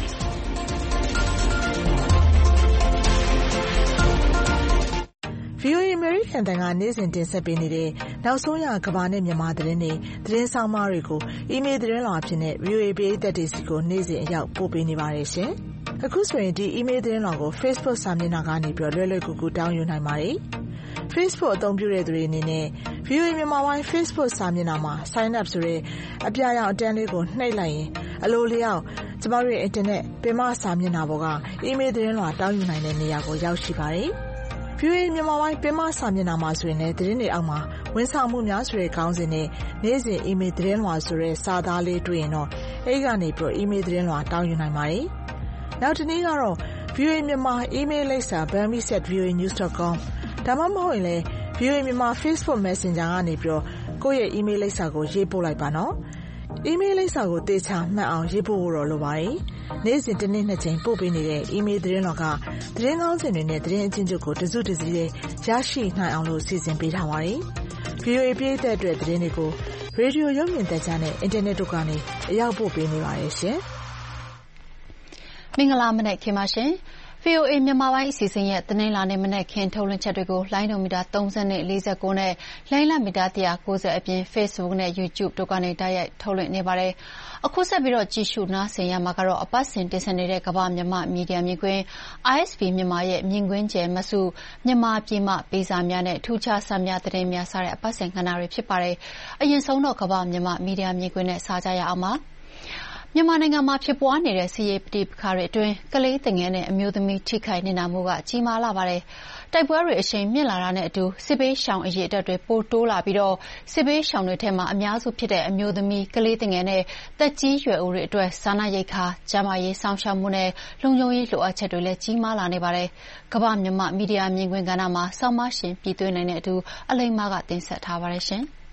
ဗွီအိုအေ American တန်ကနေ့စဉ်တင်ဆက်ပေးနေတဲ့နောက်ဆုံးရကမ္ဘာနဲ့မြန်မာသတင်းတွေသတင်းဆောင်မတွေကိုအီးမေးလ်သတင်းလွှာအဖြစ်နဲ့ ဗွီအိုအေ ပရိသတ်တွေစီကိုနေ့စဉ်အရောက်ပို့ပေးနေပါတယ်ရှင်။အခုဆိုရင်ဒီအီးမေးလ်သတင်းလွှာကို Facebook စာမျက်နှာကနေပြီးလွယ်လွယ်ကူကူတောင်းယူနိုင်ပါတယ်။ Facebook အသုံးပြုတဲ့သူတွေအနေနဲ့ ဗွီအိုအေ မြန်မာပိုင်း Facebook စာမျက်နှာမှာ Sign up ဆိုတဲ့အပြာရောင်အတန်းလေးကိုနှိပ်လိုက်ရင်အလိုလျောက်ကျမတို့ရဲ့ Internet ပင်မစာမျက်နှာပေါ်ကအီးမေးလ်သတင်းလွှာတောင်းယူနိုင်တဲ့နေရာကိုရောက်ရှိပါတယ်။ဗွီအိုအေမြန်မာပိုင်းပင်မစာမျက်နှာမှာဆိုရင်လည်းသတင်းတွေအောက်မှာဝန်ဆောင်မှုများဆိုတဲ့ခေါင်းစဉ်နဲ့နေ့စဉ်အီးမေးလ်သတင်းလွှာဆိုတဲ့စာသားလေးတွေ့ရင်တော့အဲဒီကနေပြီးတော့အီးမေးလ်သတင်းလွှာတောင်းယူနိုင်ပါတယ်။နောက်တစ်နည်းကတော့ ဗွီအိုအေမြန်မာအီးမေးလ်လိပ်စာ burmese at v o a news dot com ဒါမှမဟုတ်ရင်လည်း ဗွီအိုအေမြန်မာ Facebook Messenger ကနေပြီးတော့ကိုယ့်ရဲ့အီးမေးလ်လိပ်စာကိုရေးပို့လိုက်ပါနော်။အီးမေးလ်လိပ်စာကိုသေချာမှတ်အောင်ရေးပို့ဖို့တော့လိုပါတယ်။နေ့စဉ်တစ်နေ့နှစ်ကြိမ်ပို့ပေးနေတဲ့အီးမေးလ်သတင်းတော်ကသတင်းကောင်းစင်တွေနဲ့သတင်းအချင်းချုပ်ကိုတစုတစည်းရရှိနိုင်အောင်လို့စီစဉ်ပေးထားပါတယ်။ ဗွီအိုအေပြည်သက်အတွက်သတင်းတွေကိုရေဒီယိုရုပ်မြင်သံကြားနဲ့အင်တာနက်တို့ကနေအရောက်ပို့ပေးနေပါတယ်ရှင်။မင်္ဂလာမနက်ခင်းပါရှင်။ဗွီအိုအေမြန်မာပိုင်းအစီအစဉ်ရဲ့သတင်းလာနေမနက်ခင်းထုတ်လွှင့်ချက်တွေကိုလိုင်းဒိုမီတာသုံး၀ နဲ့၄၉နဲ့လိုင်းလမီတာတစ်ရာ၉၀အပြင် Facebook နဲ့ YouTube တို့ကနေတိုက်ရိုက်ထုတ်လွှင့်နေပါတယ်။အခုဆက်ပြီးတော့ကြည့်ရှုနားဆင်ရမှာကတော့အပတ်စဉ်တင်ဆက်နေတဲ့ကမ္ဘာမြန်မာမီဒီယာမြင်ကွင်း I S B မြန်မာရဲ့မြင်ကွင်းကျယ်မစုမြန်မာပြည်မှပေးစာများနဲ့ထူးခြားစာများသတင်းများစတဲ့အပတ်စဉ်ကဏ္ဍတွေဖြစ်ပါတယ်။အရင်ဆုံးတော့ကမ္ဘာမြန်မာမီဒီယာမြင်ကွင်းနဲ့စာကြရအောင်ပါ။မြန်မာနိုင်ငံမှာဖြစ်ပွားနေတဲ့စစ်ရေးပဋိပက္ခတွေအတွင်းကလေးသူငယ်နဲ့အမျိုးသမီးထိခိုက်နေတာမှုကကြီးမားလာပါတယ်။တိုက်ပွဲတွေအရှိန်မြင့်လာတာနဲ့အတူစစ်ဘေးရှောင်အရေးအတွက်တွေပိုတိုးလာပြီးတော့စစ်ဘေးရှောင်တွေထဲမှာအများစုဖြစ်တဲ့အမျိုးသမီးကလေးသူငယ်နဲ့တက်ကြီးရွယ်အိုတွေအတွက်စားနပ်ရိက္ခာကျန်းမာရေးစောင့်ရှောက်မှုနဲ့လုံခြုံရေးလိုအပ်ချက်တွေလည်းကြီးမားလာနေပါတယ်။ကမ္ဘာမြန်မာမီဒီယာမြင်ကွင်းကဏ္ဍမှာဆောင်းမရှင်ပြည်သွင်းနိုင်တဲ့အတူအလိမ္မာကတင်ဆက်ထားပါတယ်ရှင်။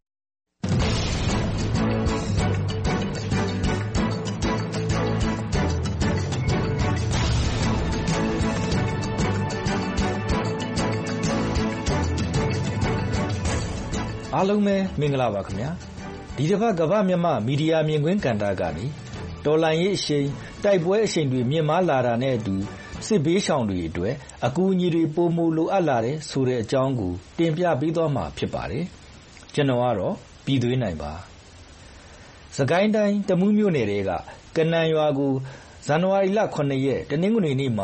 အားလုံးပဲမင်္ဂလာပါခင်ဗျာဒီတစ်ပတ်ကမ္ဘာမြန်မာမီဒီယာမြင်ကွင်းကဏ္ဍကနေတော်လှန်ရေးအရှိန်တိုက်ပွဲအရှိန်တွေမြင့်မားလာတာနဲ့အတူစစ်ဘေးရှောင်တွေအတွက်အကူအညီတွေပိုမိုလိုအပ်လာတဲ့ဆိုတဲ့အကြောင်းကိုတင်ပြပေးသွားမှာဖြစ်ပါတယ်ကျွန်တော်ကတော့ပြည်သွင်းနိုင်ပါစကိုင်းတိုင်းတမူးမြို့နယ်တွေကကနန်ရွာကိုဇန်နဝါရီလခုနှစ်ရက်တနင်္ဂနွေနေ့မှာ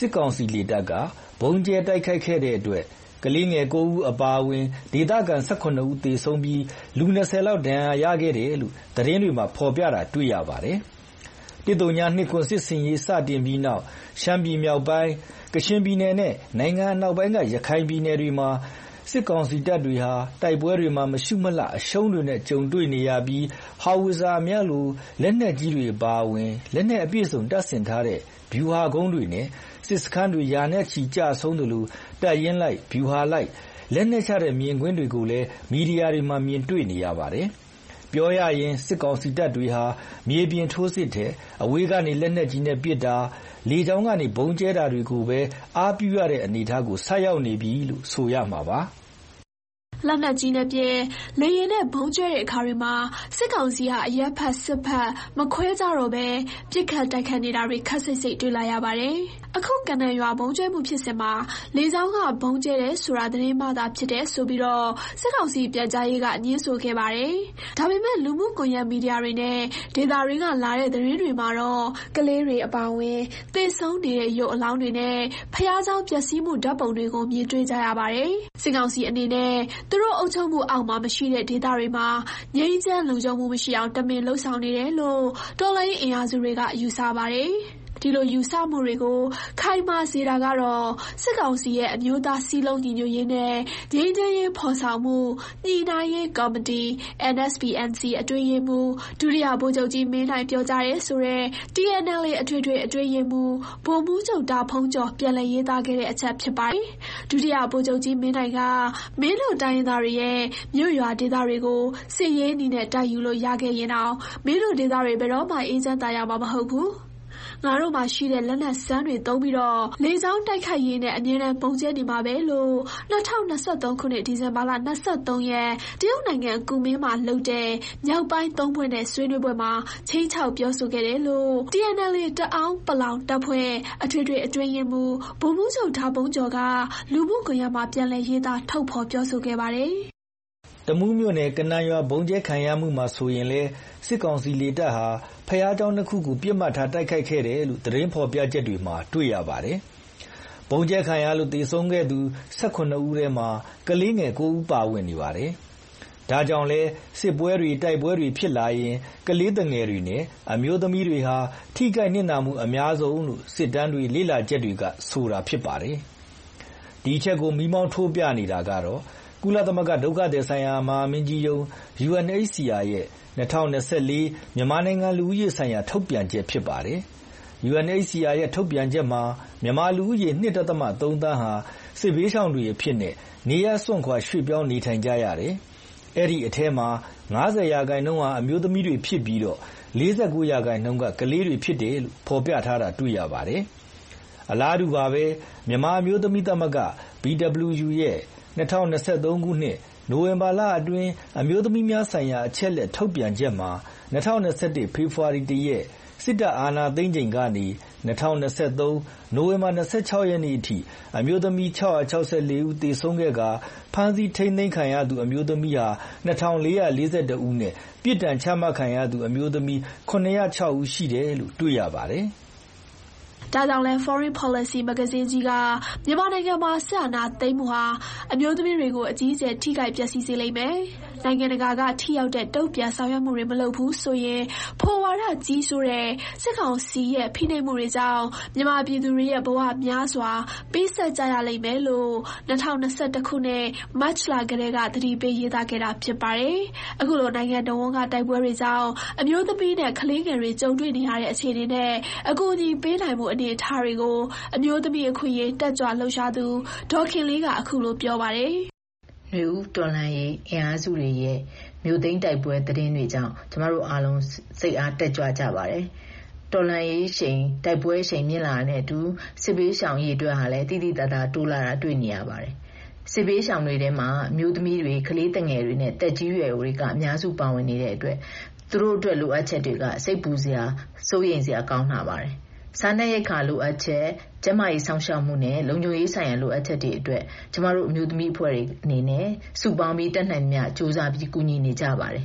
စစ်ကောင်စီလေတပ်ကဗုံးကျဲတိုက်ခိုက်ခဲ့တဲ့အတွက်ကလေးငယ်၉ဦးအပါအဝင်ဒေသခံ၁၇ဦးသေဆုံးပြီးလူ၂၀လောက်ဒဏ်ရာရခဲ့တယ်လို့သတင်းတွေမှာဖော်ပြတာတွေ့ရပါတယ်။တစ်တုံညာနှစ်ခွန်စစ်စင်ရေးစတင်ပြီးနောက်ရှမ်းပြည်မြောက်ပိုင်းကချင်ပြည်နယ်နဲ့နိုင်ငံအနောက်ပိုင်းကရခိုင်ပြည်နယ်တွေမှာစစ်ကောင်စီတပ်တွေဟာတိုက်ပွဲတွေမှာမရှုမလှအရှုံးတွေနဲ့ကြုံတွေ့နေရပြီးဟာဝစ်ဇာများလိုလက်နက်ကြီးတွေပါဝင်လက်နက်အပြည့်စုံတပ်ဆင်ထားတဲ့ဗျူဟာကုန်းတွေနဲ့စစ်စခန်းတွေရာနဲ့ချီကြဆုံးတယ်လို့တပ်ရင်းလိုက်ဗျူဟာလိုက်လက်နက်ချတဲ့မြင်ကွင်းတွေကိုလည်းမီဒီယာတွေမှာမြင်တွေ့နေရပါတယ်။ပြောရရင်စစ်ကောင်စီတပ်တွေဟာမြေပြင်ထိုးစစ်တဲ့အဝေးကနေလက်နက်ကြီးနဲ့ပစ်တာလေကြောင်းကနေဘုံကျဲတာတွေကိုပဲအားပြုရတဲ့အနေအထားကိုဆက်ရောက်နေပြီလို့ဆိုရမှာပါ။လက်နက်ကြီးနဲ့ပြဲလေရင်နဲ့ဘုံကျဲတဲ့အခါတွေမှာစစ်ကောင်စီဟာအရက်ဖက်စစ်ဖက်မခွဲကြတော့ပဲပြစ်ခတ်တိုက်ခတ်နေတာတွေခက်စိတ်စိတ်တွေ့လာရပါတယ်။အခုကနန်ရွာဘုံကျဲမှုဖြစ်စဉ်မှာလေကြောင်းကဘုံကျဲတယ်ဆိုတာသတင်းမှသာဖြစ်တဲ့ဆိုပြီးတော့စစ်ကောင်စီပြန်ကြားရေးကညှင်းဆိုခဲ့ပါတယ်။ဒါပေမဲ့လူမှုကွန်ရက်မီဒီယာတွေနဲ့ဒေသတွေကလာတဲ့သတင်းတွေမှာတော့ကလေးတွေအပါအဝင်သေဆုံးနေတဲ့ရုပ်အလောင်းတွေနဲ့ဖျားเจ้าပျက်စီးမှုဓာတ်ပုံတွေကိုမြင်တွေ့ကြရပါတယ်။စစ်ကောင်စီအနေနဲ့သူတို့အုပ်ချုပ်မှုအောက်မှာမရှိတဲ့ဒေသတွေမှာငြိမ်းချမ်းလုံခြုံမှုမရှိအောင်တမင်လှုပ်ဆောင်နေတယ်လို့တော်လှန်ရေးအင်အားစုတွေကယူဆပါတယ်။ဒီလိုယူဆမှုတွေကိုခိုင်မာစေတာကတော့စစ်ကောင်စီရဲ့အမျိုးသားစည်းလုံးညီညွတ်ရေးနဲ့ငြိမ်းချမ်းရေးဖော်ဆောင်မှုညှိနှိုင်းရေးကော်မတီ N S P N C အတွင်းရေးမှူးဒုတိယဗိုလ်ချုပ်ကြီးမင်းနိုင်ပြောကြားရဲဆိုတဲ့ T N L A အထွေထွေအတွင်းရေးမှူးဗိုလ်မှူးချုပ်တာဖုံးကျော်ပြန်လည်ရေးသားခဲ့တဲ့အချက်ဖြစ်ပါတယ်။ဒုတိယဗိုလ်ချုပ်ကြီးမင်းနိုင်ကမင်းတို့တိုင်းရင်းသားတွေရဲ့မြို့ရွာဒေသတွေကိုစစ်ရေးနည်းနဲ့တိုက်ယူလို့ရခဲ့ရင်တော့မင်းတို့ဒေသတွေဘယ်တော့မှအေးချမ်းသာရမှာမဟုတ်ဘူး။ငါတို့မှာရှိတဲ့လက်နက်စမ်းတွေသုံးပြီးတော့လေကြောင်းတိုက်ခိုက်ရေးနဲ့အမြဲတမ်းပုံကျဲနေမှာပဲလို့၂၀၂၃ခုနှစ်ဒီဇင်ဘာလ၂၃ရက်တရုတ်နိုင်ငံကူမင်းမှာလုပ်တဲ့မြောက်ပိုင်းသုံးဖွဲ့နဲ့ဆွေးနွေးပွဲမှာချင်းချောက်ပြောဆိုခဲ့တယ်လို့ T N L A တအောင်းပလောင်တပ်ဖွဲ့အထွေထွေအတွင်းရေးမှူးဗိုလ်မှူးချုပ်ထားပုံကျော်ကလူမှုကွန်ရက်မှာပြန်လည်ရေးသားထုတ်ဖော်ပြောဆိုခဲ့ပါတယ်။တမူးမြို့နယ်ကနန်ရွာဘုံကျဲခံရမှုမှာဆိုရင်လေစစ်ကောင်စီလေတပ်ဟာဖျားเจ้าနှစ်ခုကိုပြစ်မှတ်ထားတိုက်ခိုက်ခဲ့တယ်လို့သတင်းဖော်ပြချက်တွေမှာတွေ့ရပါတယ်။ဘုံကျဲခံရလို့တေဆုံးခဲ့သူ၁၈ဦးထဲမှာကလေးငယ်၉ဦးပါဝင်နေပါတယ်။ဒါကြောင့်လဲစစ်ပွဲတွေတိုက်ပွဲတွေဖြစ်လာရင်ကလေးတငယ်တွေနဲ့အမျိုးသမီးတွေဟာထိခိုက်နစ်နာမှုအများဆုံးလို့စစ်တမ်းတွေလေ့လာချက်တွေကဆိုတာဖြစ်ပါတယ်။ဒီချက်ကိုမိမောင်းထိုးပြနေတာကတော့ကုလသမဂ္ဂဒုက္ခသည်ဆိုင်ရာမဟာမင်းကြီးရုံး U N H C R ရဲ့၂၀၂၄မြန်မာနိုင်ငံလူဦးရေဆိုင်ရာထုတ်ပြန်ချက်ဖြစ်ပါတယ်။ U N H C R ရဲ့ထုတ်ပြန်ချက်မှာမြန်မာလူဦးရေ၂.၃ သန်းဟာစစ်ဘေးရှောင်တွေအဖြစ်နဲ့နေရပ်စွန့်ခွာရွှေ့ပြောင်းနေထိုင်ကြရတယ်။အဲ့ဒီအထဲမှာ၅၀ရာခိုင်နှုန်းဟာအမျိုးသမီးတွေဖြစ်ပြီးတော့၄၉ရာခိုင်နှုန်းကကလေးတွေဖြစ်တယ်လို့ဖော်ပြထားတာတွေ့ရပါတယ်။အလားတူပါပဲမြန်မာအမျိုးသမီးသမဂ္ဂ B W U ရဲ့၂၀၂၃ခုနှစ်နိုဝင်ဘာလအတွင်းအမျိုးသမီးများဆိုင်ရာအချက်လက်ထုတ်ပြန်ချက်မှာ၂၀၂၁ဖေဖော်ဝါရီ၁ရက်စစ်တပ်အာဏာသိမ်းချိန်ကနေ၂၀၂၃နိုဝင်ဘာ၂၆ရက်နေ့အထိအမျိုးသမီး၆၆၄ဦးသေဆုံးခဲ့ကာဖမ်းဆီးထိန်းသိမ်းခံရသူအမျိုးသမီးဟာ၂၄၄၁ဦးနဲ့ပြစ်ဒဏ်ချမှတ်ခံရသူအမျိုးသမီး၇၀၆ဦးရှိတယ်လို့တွေ့ရပါတယ်။ဒါကြောင့်လဲ Foreign Policy မဂ္ဂဇင်းကြီးကမြန်မာနိုင်ငံမှာစစ်အာဏာသိမ်းမှုဟာအမျိုးသမီးတွေကိုအကြီးအကျယ်ထိခိုက်ပျက်စီးစေလိမ့်မယ်။နိုင်ငံတကာကထိရောက်တဲ့တုံ့ပြန်ဆောင်ရွက်မှုတွေမလုပ်ဘူးဆိုရင်ဖိုဝါဒကြီးဆိုတဲ့စစ်ကောင်စီရဲ့ဖိနှိပ်မှုတွေကြောင့်မြန်မာပြည်သူတွေရဲ့ဘဝများစွာပေးဆက်ကြရလိမ့်မယ်လို့၂၀၂၁ခုနှစ်မတ်လကတည်းကသတိပေးရေးသားခဲ့တာဖြစ်ပါတယ်။အခုလိုနိုင်ငံတော်ဝန်ကတိုက်ပွဲတွေကြောင့်အမျိုးသမီးနဲ့ကလေးငယ်တွေကြုံတွေ့နေရတဲ့အခြေအနေနဲ့အကူအညီပေးနိုင်မှုအနေအထားတွေကိုအမျိုးသမီးအခွင့်အရေးတက်ကြွလှုပ်ရှားသူဒေါ်ခင်လေးကအခုလိုပြောပါတယ်။နွေဦးတော်လှန်ရေးအင်အားစုတွေရဲ့မြို့သိမ်းတိုက်ပွဲသတင်းတွေကြောင့်ကျမတို့အားလုံးစိတ်အားတက်ကြွကြပါတယ်။တော်လှန်ရေးရှိန်တိုက်ပွဲရှိန်မြင့်လာတဲ့အတူစစ်ဘေးရှောင်ရေးအတွက်ဟာလည်းတိတိတတ်တာတိုးလာတာတွေ့နေရပါတယ်။စစ်ဘေးရှောင်တွေထဲမှာအမျိုးသမီးတွေကလေးတငယ်တွေနဲ့တက်ကြီးရွယ်တွေကအများစုပါဝင်နေတဲ့အတွက်သူတို့အတွက်လိုအပ်ချက်တွေကစိတ်ပူစရာစိုးရိမ်စရာကောင်းလာပါတယ်။စားနပ်ရိက္ခာလိုအပ်ချက်ကျန်းမာရေးစောင့်ရှောက်မှုနဲ့လုံခြုံရေးဆိုင်ရာလိုအပ်ချက်တွေအတွက်ကျမတို့အမျိုးသမီးအဖွဲ့တွေအနေနဲ့စုပေါင်းပြီးတက်နိုင်မြစူးစမ်းပြီးကူညီနေကြပါတယ်။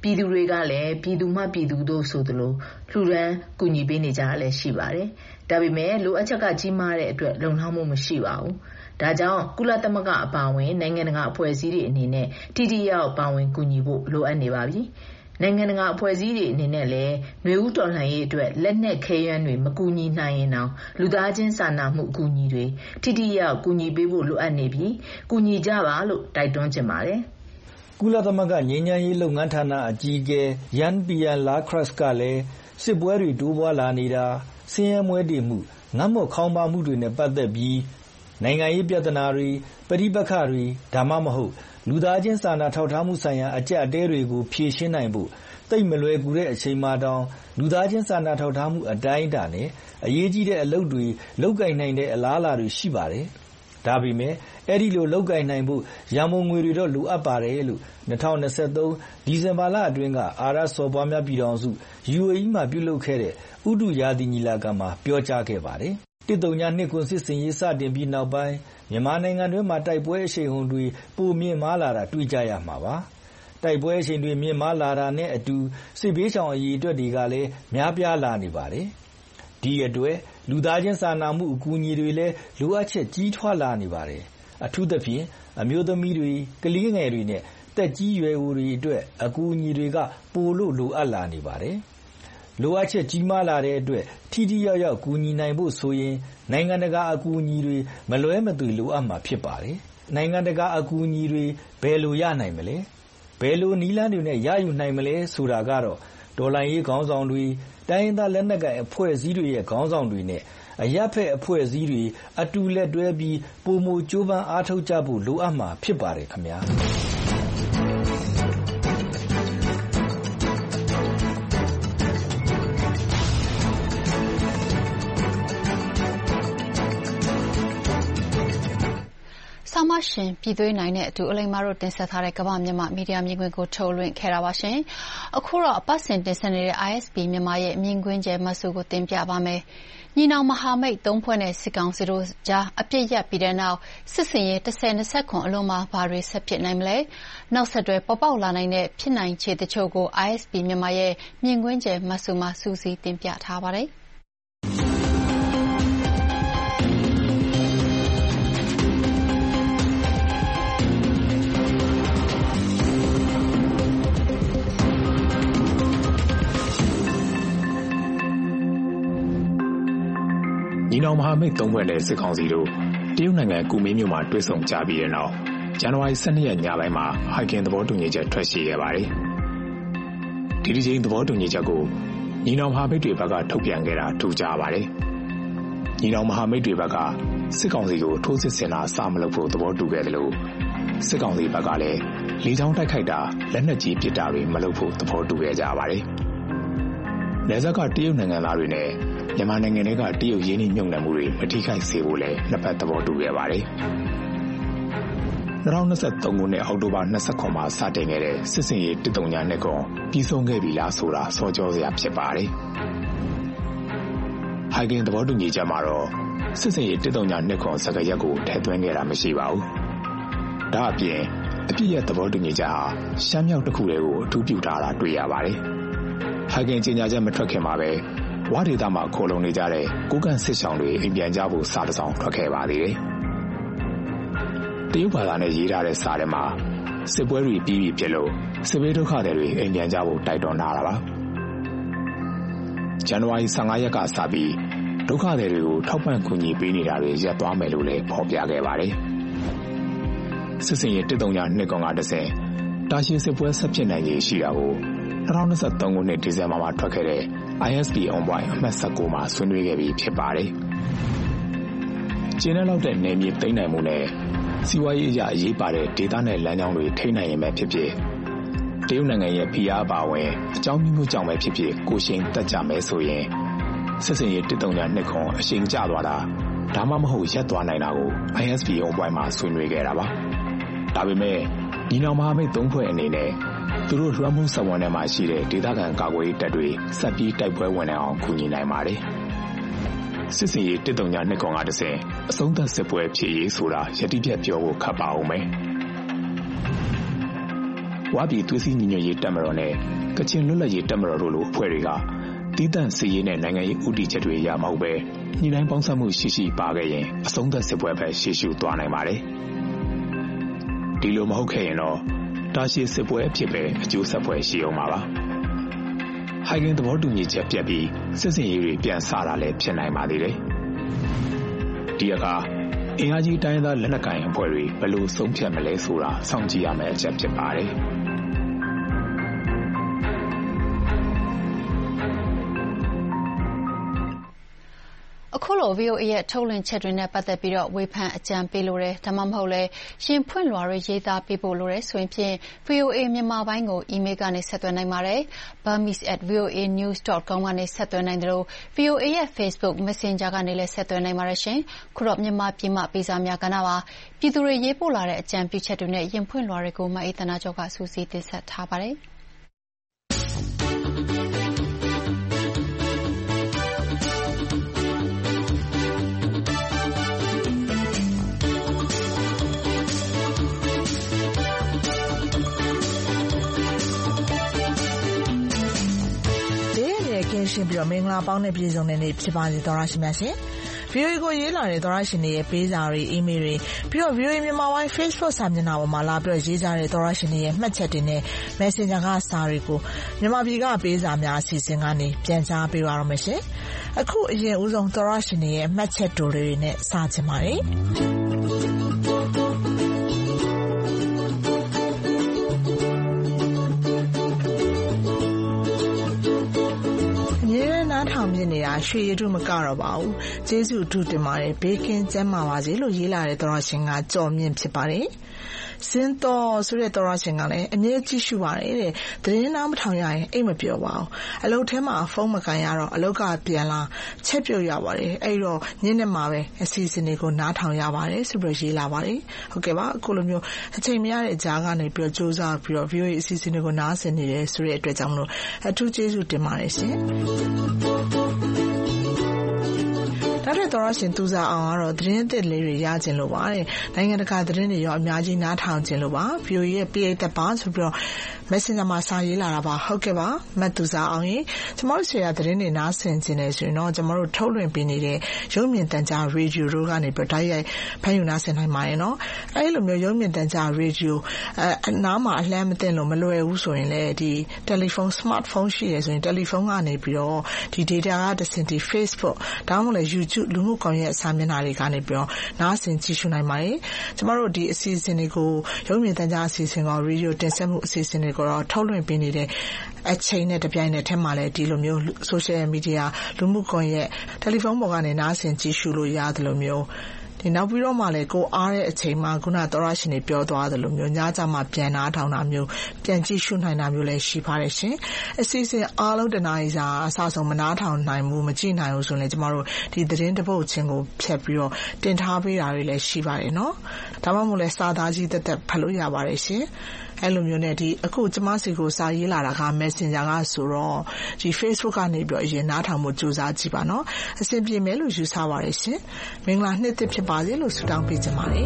ပြည်သူတွေကလည်းပြည်သူမှပြည်သူတို့ဆိုသလိုလှူဒန်းကူညီပေးနေကြတာလည်းရှိပါတယ်။ဒါပေမဲ့လိုအပ်ချက်ကကြီးမားတဲ့အတွက်လုံလောက်မှုမရှိပါဘူး။ဒါကြောင့်ကုလသမဂ္ဂအပါအဝင်နိုင်ငံတကာအဖွဲ့အစည်းတွေအနေနဲ့ထိထိရောက်ပါဝင်ကူညီဖို့လိုအပ်နေပါပြီ။နိုင်ငံတကာအဖွဲ့အစည်းတွေအနေနဲ့လည်းຫນွေဦးတော်လှန်ရေးအတွက်လက်နက်ခဲယမ်းတွေမကူညီနိုင်ရင်တောင်လူသားချင်းစာနာမှုအကူအညီတွေထိထိရောက်ကူညီပေးဖို့လိုအပ်နေပြီးကူညီကြပါလို့တိုက်တွန်းချင်ပါတယ်။ကုလသမဂ္ဂငြိမ်းချမ်းရေးလုပ်ငန်းဌာနအကြီးအကဲ Jan Pierre Lacroix ကလည်းစစ်ပွဲတွေတိုးပွားလာနေတာဆင်းရဲမွဲတေမှုငတ်မွတ်ခေါင်းပါမှုတွေနဲ့ပတ်သက်ပြီးနိုင်ငံရေးပြဿနာတွေပဋိပက္ခတွေဒါမှမဟုတ်လူသားချင်းစာနာထောက်ထားမှုဆိုင်ရာအကျပ်အတည်းတွေကိုဖြေရှင်းနိုင်ဖို့သိပ်မလွယ်ကူတဲ့အချိန်မှတောင်လူသားချင်းစာနာထောက်ထားမှုအတိုင်းအတာနဲ့အရေးကြီးတဲ့အလုပ်တွေလုပ်ကိုင်နိုင်တဲ့အလားအလာတွေရှိပါတယ်။ဒါပေမဲ့အဲ့ဒီလိုလုပ်ကိုင်နိုင်ဖို့ရန်ပုံငွေတွေတော့လိုအပ်ပါတယ်လို့၂၀၂၃ဒီဇင်ဘာလအတွင်းကအာရပ်စော်ဘွားများပြည်ထောင်စု ယူအေအီ မှာပြုလုပ်ခဲ့တဲ့ဥတုရာသီညီလာခံမှာပြောကြားခဲ့ပါတယ်။တစ်တုံညာနှစ်ကွန်စစ်စင်ရေးစတင်ပြီးနောက်ပိုင်းမြန်မာနိုင်ငံတွင်းမှာတိုက်ပွဲအရှိန်ဟုန်တွေပိုမြင့်မားလာတာတွေ့ကြရမှာပါ။တိုက်ပွဲအရှိန်တွေမြင့်မားလာတာနဲ့အတူစစ်ဘေးရှောင်အရေးအတွက်တွေကလည်းများပြားလာနေပါတယ်။ဒီအတွက်လူသားချင်းစာနာမှုအကူအညီတွေလည်းလိုအပ်ချက်ကြီးထွားလာနေပါတယ်။အထူးသဖြင့်အမျိုးသမီးတွေကလေးငယ်တွေနဲ့တက်ကြီးရွယ်အိုတွေအတွက်အကူအညီတွေကပိုလို့လိုအပ်လာနေပါတယ်။လိုအပ်ချက်ကြီးမားလာတဲ့အတွက်ထိထိရောက်ရောက်ကူညီနိုင်ဖို့ဆိုရင်နိုင်ငံတကာအကူအညီတွေမလွဲမသွေလိုအပ်မှာဖြစ်ပါတယ်။နိုင်ငံတကာအကူအညီတွေဘယ်လိုရနိုင်မလဲ။ဘယ်လိုနည်းလမ်းတွေနဲ့ရယူနိုင်မလဲဆိုတာကတော့ဒေါ်လာရေးခေါင်းဆောင်တွေတိုင်းရင်းသားလက်နက်ကိုင်အဖွဲ့အစည်းတွေရဲ့ခေါင်းဆောင်တွေနဲ့အရပ်ဖက်အဖွဲ့အစည်းတွေအတူလက်တွဲပြီးပုံမကြိုးပမ်းအားထုတ်ကြဖို့လိုအပ်မှာဖြစ်ပါတယ်ခင်ဗျာဆောင်းပါရှင်ပြည်သွေးနိုင်တဲ့အတူအလိမ္မာတို့တင်ဆက်ထားတဲ့ကမ္ဘာမြန်မာမီဒီယာမြင်ကွင်းကိုထုတ်လွှင့်ခဲ့တာပါရှင်။အခုတော့အပတ်စဉ်တင်ဆက်နေတဲ့ I S P မြန်မာရဲ့မြင်ကွင်းကျဲမဆုကိုတင်ပြပါမယ်။ညီနောင်မဟာမိတ်သုံးဖွဲ့နဲ့စစ်ကောင်စီတို့ကြားအပြစ်ရပ်ပြီးတဲ့နောက်စစ်စင်ရေးတစ်ဆယ်နှစ်ဆက်ခွန်အလုံးမှာဘာတွေဆက်ဖြစ်နိုင်မလဲ။နောက်ဆက်တွဲပေါ်ပေါက်လာနိုင်တဲ့ဖြစ်နိုင်ခြေတချို့ကို I S P မြန်မာရဲ့မြင်ကွင်းကျဲမဆုမှာစူးစီးတင်ပြထားပါတယ်။ညီနောင်မဟာမိတ်သုံးဖွဲ့နဲ့စစ်ကောင်စီတို့တရုတ်နိုင်ငံကူမင်းမြို့မှာတွေ့ဆုံကြပြီးတဲ့နောက်ဇန်နဝါရီ၁၂ရက်ညပိုင်းမှာဟိုင်ကင်သဘောတူညီချက်ထွက်ရှိခဲ့ပါတယ်။ဒီဒီချင်းသဘောတူညီချက်ကိုညီနောင်မဟာမိတ်တွေဘက်ကထုတ်ပြန်ခဲ့တာထူးခြားပါတယ်။ညီနောင်မဟာမိတ်တွေဘက်ကစစ်ကောင်စီကိုထိုးစစ်ဆင်တာစမလုပ်ဖို့သဘောတူခဲ့တယ်လို့စစ်ကောင်စီဘက်ကလည်းလေကြောင်းတိုက်ခိုက်တာလက်နက်ကြီးပစ်တာတွေမလုပ်ဖို့သဘောတူခဲ့ကြပါတယ်။နယ်စပ်ကတရုတ်နိုင်ငံသားတွေနဲ့မြန်မာနိုင်ငံတွေကတရုတ်ရင်းနှီးမြှုပ်နှံမှုတွေမထိခိုက်စေဖို့လည်းနှစ်ဖက်သဘောတူခဲ့ပါတယ်။၂၀၂၃ခုနှစ်အောက်တိုဘာ၂၇မှာစတင်ခဲ့တဲ့စစ်စင်ရေးတစ်တုံညာနှစ်ကွန်ပြီးဆုံးခဲ့ပြီလားဆိုတာစောကြောစရာဖြစ်ပါတယ်။ဟိုင်ကင်သဘောတူညီချက်မှာတော့စစ်စင်ရေးတစ်တုံညာနှစ်ကွန်စကားရက်ကိုထည့်သွင်းခဲ့တာမရှိပါဘူး။ဒါအပြင်အပြည့်ရဲ့သဘောတူညီချက်ဟာရှမ်းမြောက်တစ်ခုတည်းကိုအထူးပြုထားတာတွေ့ရပါတယ်။ဟိုင်ကင်ကြေညာချက်မထွက်ခင်မှာပဲဝါဒေတာမှာခိုလုံနေကြတဲ့ကိုကန့်စစ်ဆောင်တွေအိမ်ပြန်ကြဖို့စာတစ်စောင်ထွက်ခဲ့ပါသေးတယ်။တရုတ်ဘာသာနဲ့ရေးထားတဲ့စာထဲမှာစစ်ပွဲတွေပြီးပြီဖြစ်လို့စစ်ဘေးဒုက္ခတွေအိမ်ပြန်ကြဖို့တိုက်တွန်းထားတာပါ။ဇန်နဝါရီ၁၅ရက်ကစပြီးဒုက္ခတွေကိုထောက်ပံ့ကူညီပေးနေတာတွေရပ်သွားမယ်လို့လည်းဖော်ပြခဲ့ပါတယ်။စစ်စင်ရေးတစ်တုံညာနှစ်ကောင်ကတစ်ဆင့်တာရှည်စစ်ပွဲဆက်ဖြစ်နိုင်ရည်ရှိတာကို၂၀၂၃ခုနှစ်ဒီဇင်ဘာမှာထွက်ခဲ့တဲ့ I S P Envoy အမှတ်၁၉မှာဆွေးနွေးခဲ့ပြီးဖြစ်ပါတယ်။ကျင်းတဲ့လောက်တဲ့နယ်မြေသိမ်းနိုင်မှုနဲ့စီးပွားရေးအရာအရေးပါတဲ့ဒေသနဲ့လမ်းကြောင်းတွေထိန်းနိုင်ရင်ပဲဖြစ်ဖြစ်တရုတ်နိုင်ငံရဲ့ဖိအားပါဝင်အကြောင်းမျိုးမျိုးကြောင့်ပဲဖြစ်ဖြစ်ကိုရှင်တက်ကြမယ်ဆိုရင်စစ်စင်ရေးတစ်တုံညာနှစ်ခွန်အရှိန်ကျသွားတာဒါမှမဟုတ်ရပ်သွားနိုင်တာကို I S P Envoy မှာဆွေးနွေးခဲ့တာပါ။ဒါပေမဲ့ညီနောင်မဟာမိတ်သုံးဖွဲ့အနေနဲ့သူတို့လွှမ်းမိုးဆောင်ထဲမှာရှိတဲ့ဒေသခံကာကွယ်ရေးတပ်တွေဆက်ပြီးတိုက်ပွဲဝင်နိုင်အောင်ကူညီနိုင်ပါတယ်။စစ်စင်ရေးတစ်တုံညာနှစ်ကောင်ကတစ်ဆင့်အဆုံးသတ်စစ်ပွဲဖြစ်ရေးဆိုတာယတိပြတ်ပြောဖို့ခက်ပါအောင်မယ်။ဝါပြည်သွေးစည်းညီညွတ်ရေးတပ်မတော်နဲ့ကချင်လွတ်လပ်ရေးတပ်မတော်တို့လိုအဖွဲ့တွေကတီးတန့်စစ်ရေးနဲ့နိုင်ငံရေးဥတီချက်တွေရမဟုတ်ပဲညီတိုင်းပေါင်းစပ်မှုရှိရှိပါခဲ့ရင်အဆုံးသတ်စစ်ပွဲပဲရှေ့ရှုသွားနိုင်ပါတယ်ဒီလိုမဟုတ်ခဲ့ရင်တော့တာရှည်စစ်ပွဲအဖြစ်ပဲအကျိုးဆက်ပွဲရှိအောင်ပါပါဟိုင်ဂင်သဘောတူညီချက်ပြတ်ပြီးစစ်စင်ရေးတွေပြန်ဆတာလည်းဖြစ်နိုင်ပါသေးတယ်ဒီအခါအင်အားကြီးတိုင်းသားလက်နက်ကိုင်အဖွဲ့တွေဘယ်လိုဆုံးဖြတ်မလဲဆိုတာစောင့်ကြည့်ရမယ့်အချက်ဖြစ်ပါတယ်အခုလို ဗီအိုအေ ရဲ့ထုတ်လွှင့်ချက်တွေနဲ့ပတ်သက်ပြီးတော့ဝေဖန်အကြံပေးလိုတယ်ဒါမှမဟုတ်လဲရှင်ဖွင့်လွှာတွေရေးသားပေးဖို့လိုတယ်ဆိုရင်ဖြင့် ဗီအိုအေ မြန်မာပိုင်းကိုအီးမေးလ်ကနေဆက်သွယ်နိုင်ပါတယ် burmese at v o a news dot com ကနေဆက်သွယ်နိုင်တယ်လို့ ဗီအိုအေ ရဲ့ Facebook Messenger ကနေလည်းဆက်သွယ်နိုင်ပါတယ်ရှင်ခုတော့မြန်မာပြည်မှပြည်စာများကဏ္ဍပါပြည်သူတွေရေးပို့လာတဲ့အကြံပြုချက်တွေနဲ့ရင်ဖွင့်လွှာတွေကိုမအေးသနာကျော်ကစူးစီးတင်ဆက်ထားပါတယ်ကင်းရှင်းပြီးတော့မင်္ဂလာပေါင်းနဲ့ပြည်စုံတဲ့နေ့ဖြစ်ပါစေသောရရှိမြရှင် ဗီအိုအေ ကိုရေးလာတဲ့သောရရှင်တွေရဲ့ပေးစာတွေအီးမေးလ်တွေပြီးတော့ ဗီအိုအေ မြန်မာပိုင်း Facebook စာမျက်နှာပေါ်မှာလာပြီးတော့ရေးကြတဲ့သောရရှင်တွေရဲ့မှတ်ချက်တွေနဲ့ Messenger ကစာတွေကိုမြန်မာပြည်ကပေးစာများအစီအစဉ်ကနေပြန်ကြားပေးပါရမယ်ရှင်အခုအရင်ဦးဆုံးသောရရှင်တွေရဲ့မှတ်ချက်တိုတွေနဲ့စာချင်ပါတယ်ထောင်ပြနေတာရွှေရတုမကတော့ပါဘူးကျေးဇူးအထူးတင်ပါတယ်ဘေးကင်းကျန်းမာပါစေလို့ရေးလာတဲ့သောရရှင်ကကြော်မြင့်ဖြစ်ပါတယ်စင်းတော်ဆိုတဲ့သောရရှင်ကလည်းအမြဲကြည့်ရှုပါတယ်တဲ့သတင်းနားမထောင်ရရင်အိတ်မပြောပါဘူးအလုပ်ထဲမှာဖုန်းမကန်ရတော့အလုပ်ကပြန်လာချက်ပြုတ်ရပါတယ်အဲ့တော့ညနေမှာပဲအစီအစဉ်တွေကိုနားထောင်ရပါတယ်ဆိုပြီးရေးလာပါတယ်ဟုတ်ကဲ့ပါအခုလိုမျိုးအချိန်မရတဲ့ကြားကနေပြီးတော့စူးစမ်းပြီးတော့ ဗီအိုအေ အစီအစဉ်တွေကိုနားဆင်နေတယ်ဆိုတဲ့အတွက်ကြောင့်မလို့အထူးကျေးဇူးတင်ပါတယ်ရှင်နောက်ထပ်သောရရှင်သူစားအောင်ကတော့သတင်းသစ်လေးတွေရကျင်လို့ပါတဲ့နိုင်ငံတကာသတင်းတွေရောအများကြီးနားထောင်ကျင်လို့ပါ ဗီအိုအေ ရဲ့ ပရိသတ်ပါဆိုပြီးတော့ Messenger မှာစာရေးလာတာပါဟုတ်ကဲ့ပါမတ်သူစားအောင်ရင်ကျမတို့ဆရာသတင်းတွေနားဆင်ကျင်နေဆိုရင်တော့ကျမတို့ထုတ်လွှင့်ပေးနေတဲ့ရုပ်မြင်သံကြားရေဒီယိုတို့ကနေပြီးတော့တိုက်ရိုက်ဖမ်းယူနားဆင်နိုင်ပါတယ်နော်အဲဒီလိုမျိုးရုပ်မြင်သံကြားရေဒီယိုအနားမှာအလှမ်းမသိလို့မလွယ်ဘူးဆိုရင်လည်းဒီတယ်လီဖုန်း smartphone ရှိရဆိုရင်တယ်လီဖုန်းကနေပြီးတော့ဒီ data ကတဆင့်ဒီ Facebook ဒါမှမဟုတ်လည်း YouTube လူမှုကွန်ရက်စာမျက်နှာတွေကနေပြီးတော့နားဆင်ကြည့်ရှုနိုင်ပါတယ်ကျမတို့ဒီအစီအစဉ်တွေကိုရုပ်မြင်သံကြားအစီအစဉ်ကရေဒီယိုတင်ဆက်မှုအစီအစဉ်တွေကိုတော့ထုတ်လွှင့်ပေးနေတဲ့အချိန်နဲ့တပြိုင်နက်တည်းမှာလည်းဒီလိုမျိုး social media လူမှုကွန်ရက်တယ်လီဖုန်းပေါ်ကနေနားဆင်ကြည့်ရှုလို့ရတယ်လို့မျိုးဒီနောက်ပြီးတော့မှလည်းကိုအားတဲ့အချိန်မှာခုနသောရရှင်တွေပြောသွားသလိုမျိုးညကြမှာပြန်နားထောင်တာမျိုးပြန်ကြည့်ရှုနိုင်တာမျိုးလည်းရှိပါတယ်ရှင်အစီအစဉ်အားလုံးတနားရီစာအစဆုံးမနားထောင်နိုင်ဘူးမကြည့်နိုင်ဘူးဆိုရင်ကျမတို့ဒီသတင်းတစ်ပုဒ်ချင်းကိုဖြတ်ပြီးတော့တင်ထားပေးတာတွေလည်းရှိပါတယ်နော်ဒါမှမဟုတ်လည်းစာသားကြီးတက်တက်ဖတ်လို့ရပါတယ်ရှင်အဲ့လိုမျိုးနဲ့ဒီအခုကျမစီကိုစာရေးလာတာက Messenger ကဆိုတော့ဒီ Facebook ကနေပြီးတော့အရင်နားထောင်မှုကြိုးစားကြည့်ပါနော်အဆင်ပြေမယ်လို့ယူဆပါတယ်ရှင်မင်္ဂလာနှစ်သစ်ဖြစ်ပါစေလို့ဆုတောင်းပေးချင်ပါတယ်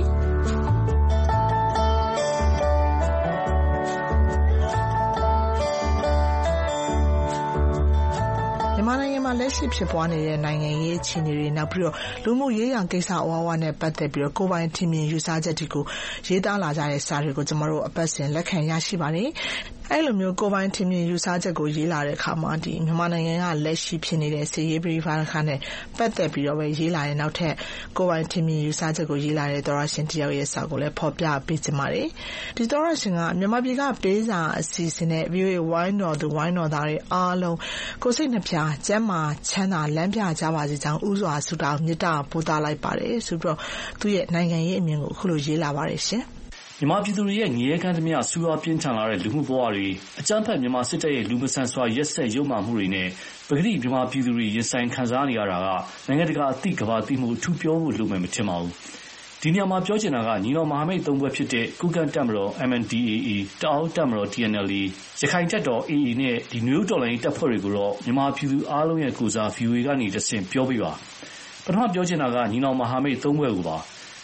မြန်မာနိုင်ငံမှာလက်ရှိဖြစ်ပွားနေတဲ့နိုင်ငံရေးအခြေအနေတွေနောက်ပြီးတော့လူမှုရေးရာကိစ္စအဝါဝါနဲ့ပတ်သက်ပြီးတော့ကိုယ်ပိုင်ထင်မြင်ယူဆချက်တွေကိုရေးသားလာကြတဲ့စာတွေကိုကျွန်တော်တို့အပတ်စဉ်လက်ခံရရှိပါတယ်အဲ့လိုမျိုးကိုယ်ပိုင်ထင်မြင်ယူဆချက်ကိုရေးလာတဲ့အခါမှာဒီမြန်မာနိုင်ငံကလက်ရှိဖြစ်နေတဲ့စီရေးပြည်ဖာခါနဲ့ပတ်သက်ပြီးတော့ပဲရေးလာတဲ့နောက်ထပ်ကိုယ်ပိုင်ထင်မြင်ယူဆချက်ကိုရေးလာတဲ့သောရရှင်တယောက်ရဲ့စာကိုလည်းဖော်ပြပေးချင်ပါတယ်ဒီသောရရှင်ကမြန်မာပြည်ကပေးစာအစီအစဉ်နဲ့ ဗီအိုအေ ဝိုင်းတော်သူဝိုင်းတော်သားတွေအားလုံးကိုစိတ်နှပြကျမ်းမာချမ်းသာလမ်းပြကြပါစေကြောင်းဥစွာဆုတောင်းမေတ္တာပို့သလိုက်ပါတယ်ဆိုပြီးတော့သူ့ရဲ့နိုင်ငံရေးအမြင်ကိုအခုလိုရေးလာပါတယ်ရှင်မြန်မာပြည်သူတွေရဲ့ငရဲကမ်းသမျှဆူရွာပြင်းထန်လာတဲ့လူမှုဘဝတွေအကြမ်းဖက်မြန်မာစစ်တပ်ရဲ့လူမဆန်စွာရက်စက်ရုံမှမှုတွေနဲ့ပဂတိမြန်မာပြည်သူတွေရင်ဆိုင်ခံစားနေရတာကနိုင်ငံတကာအသိကဘာသိမှုအထူးပြောဖို့လိုမယ်မထင်ပါဘူးဒီနေရာမှာပြောချင်တာကညီတော်မဟာမိတ်သုံးဘက်ဖြစ်တဲ့ကုကန့်တပ်မတော် M N D A A တအောင်းတပ်မတော် T N L A ရခိုင်တပ်တော် A A နဲ့ဒီနယူးတော်လိုင်းတပ်ဖွဲ့တွေကိုတော့မြန်မာပြည်သူအားလုံးရဲ့ကိုစား V O A ကနေတဆင့်ပြောပြပါပထမပြောချင်တာကညီတော်မဟာမိတ်သုံးဘက်ကိုပါ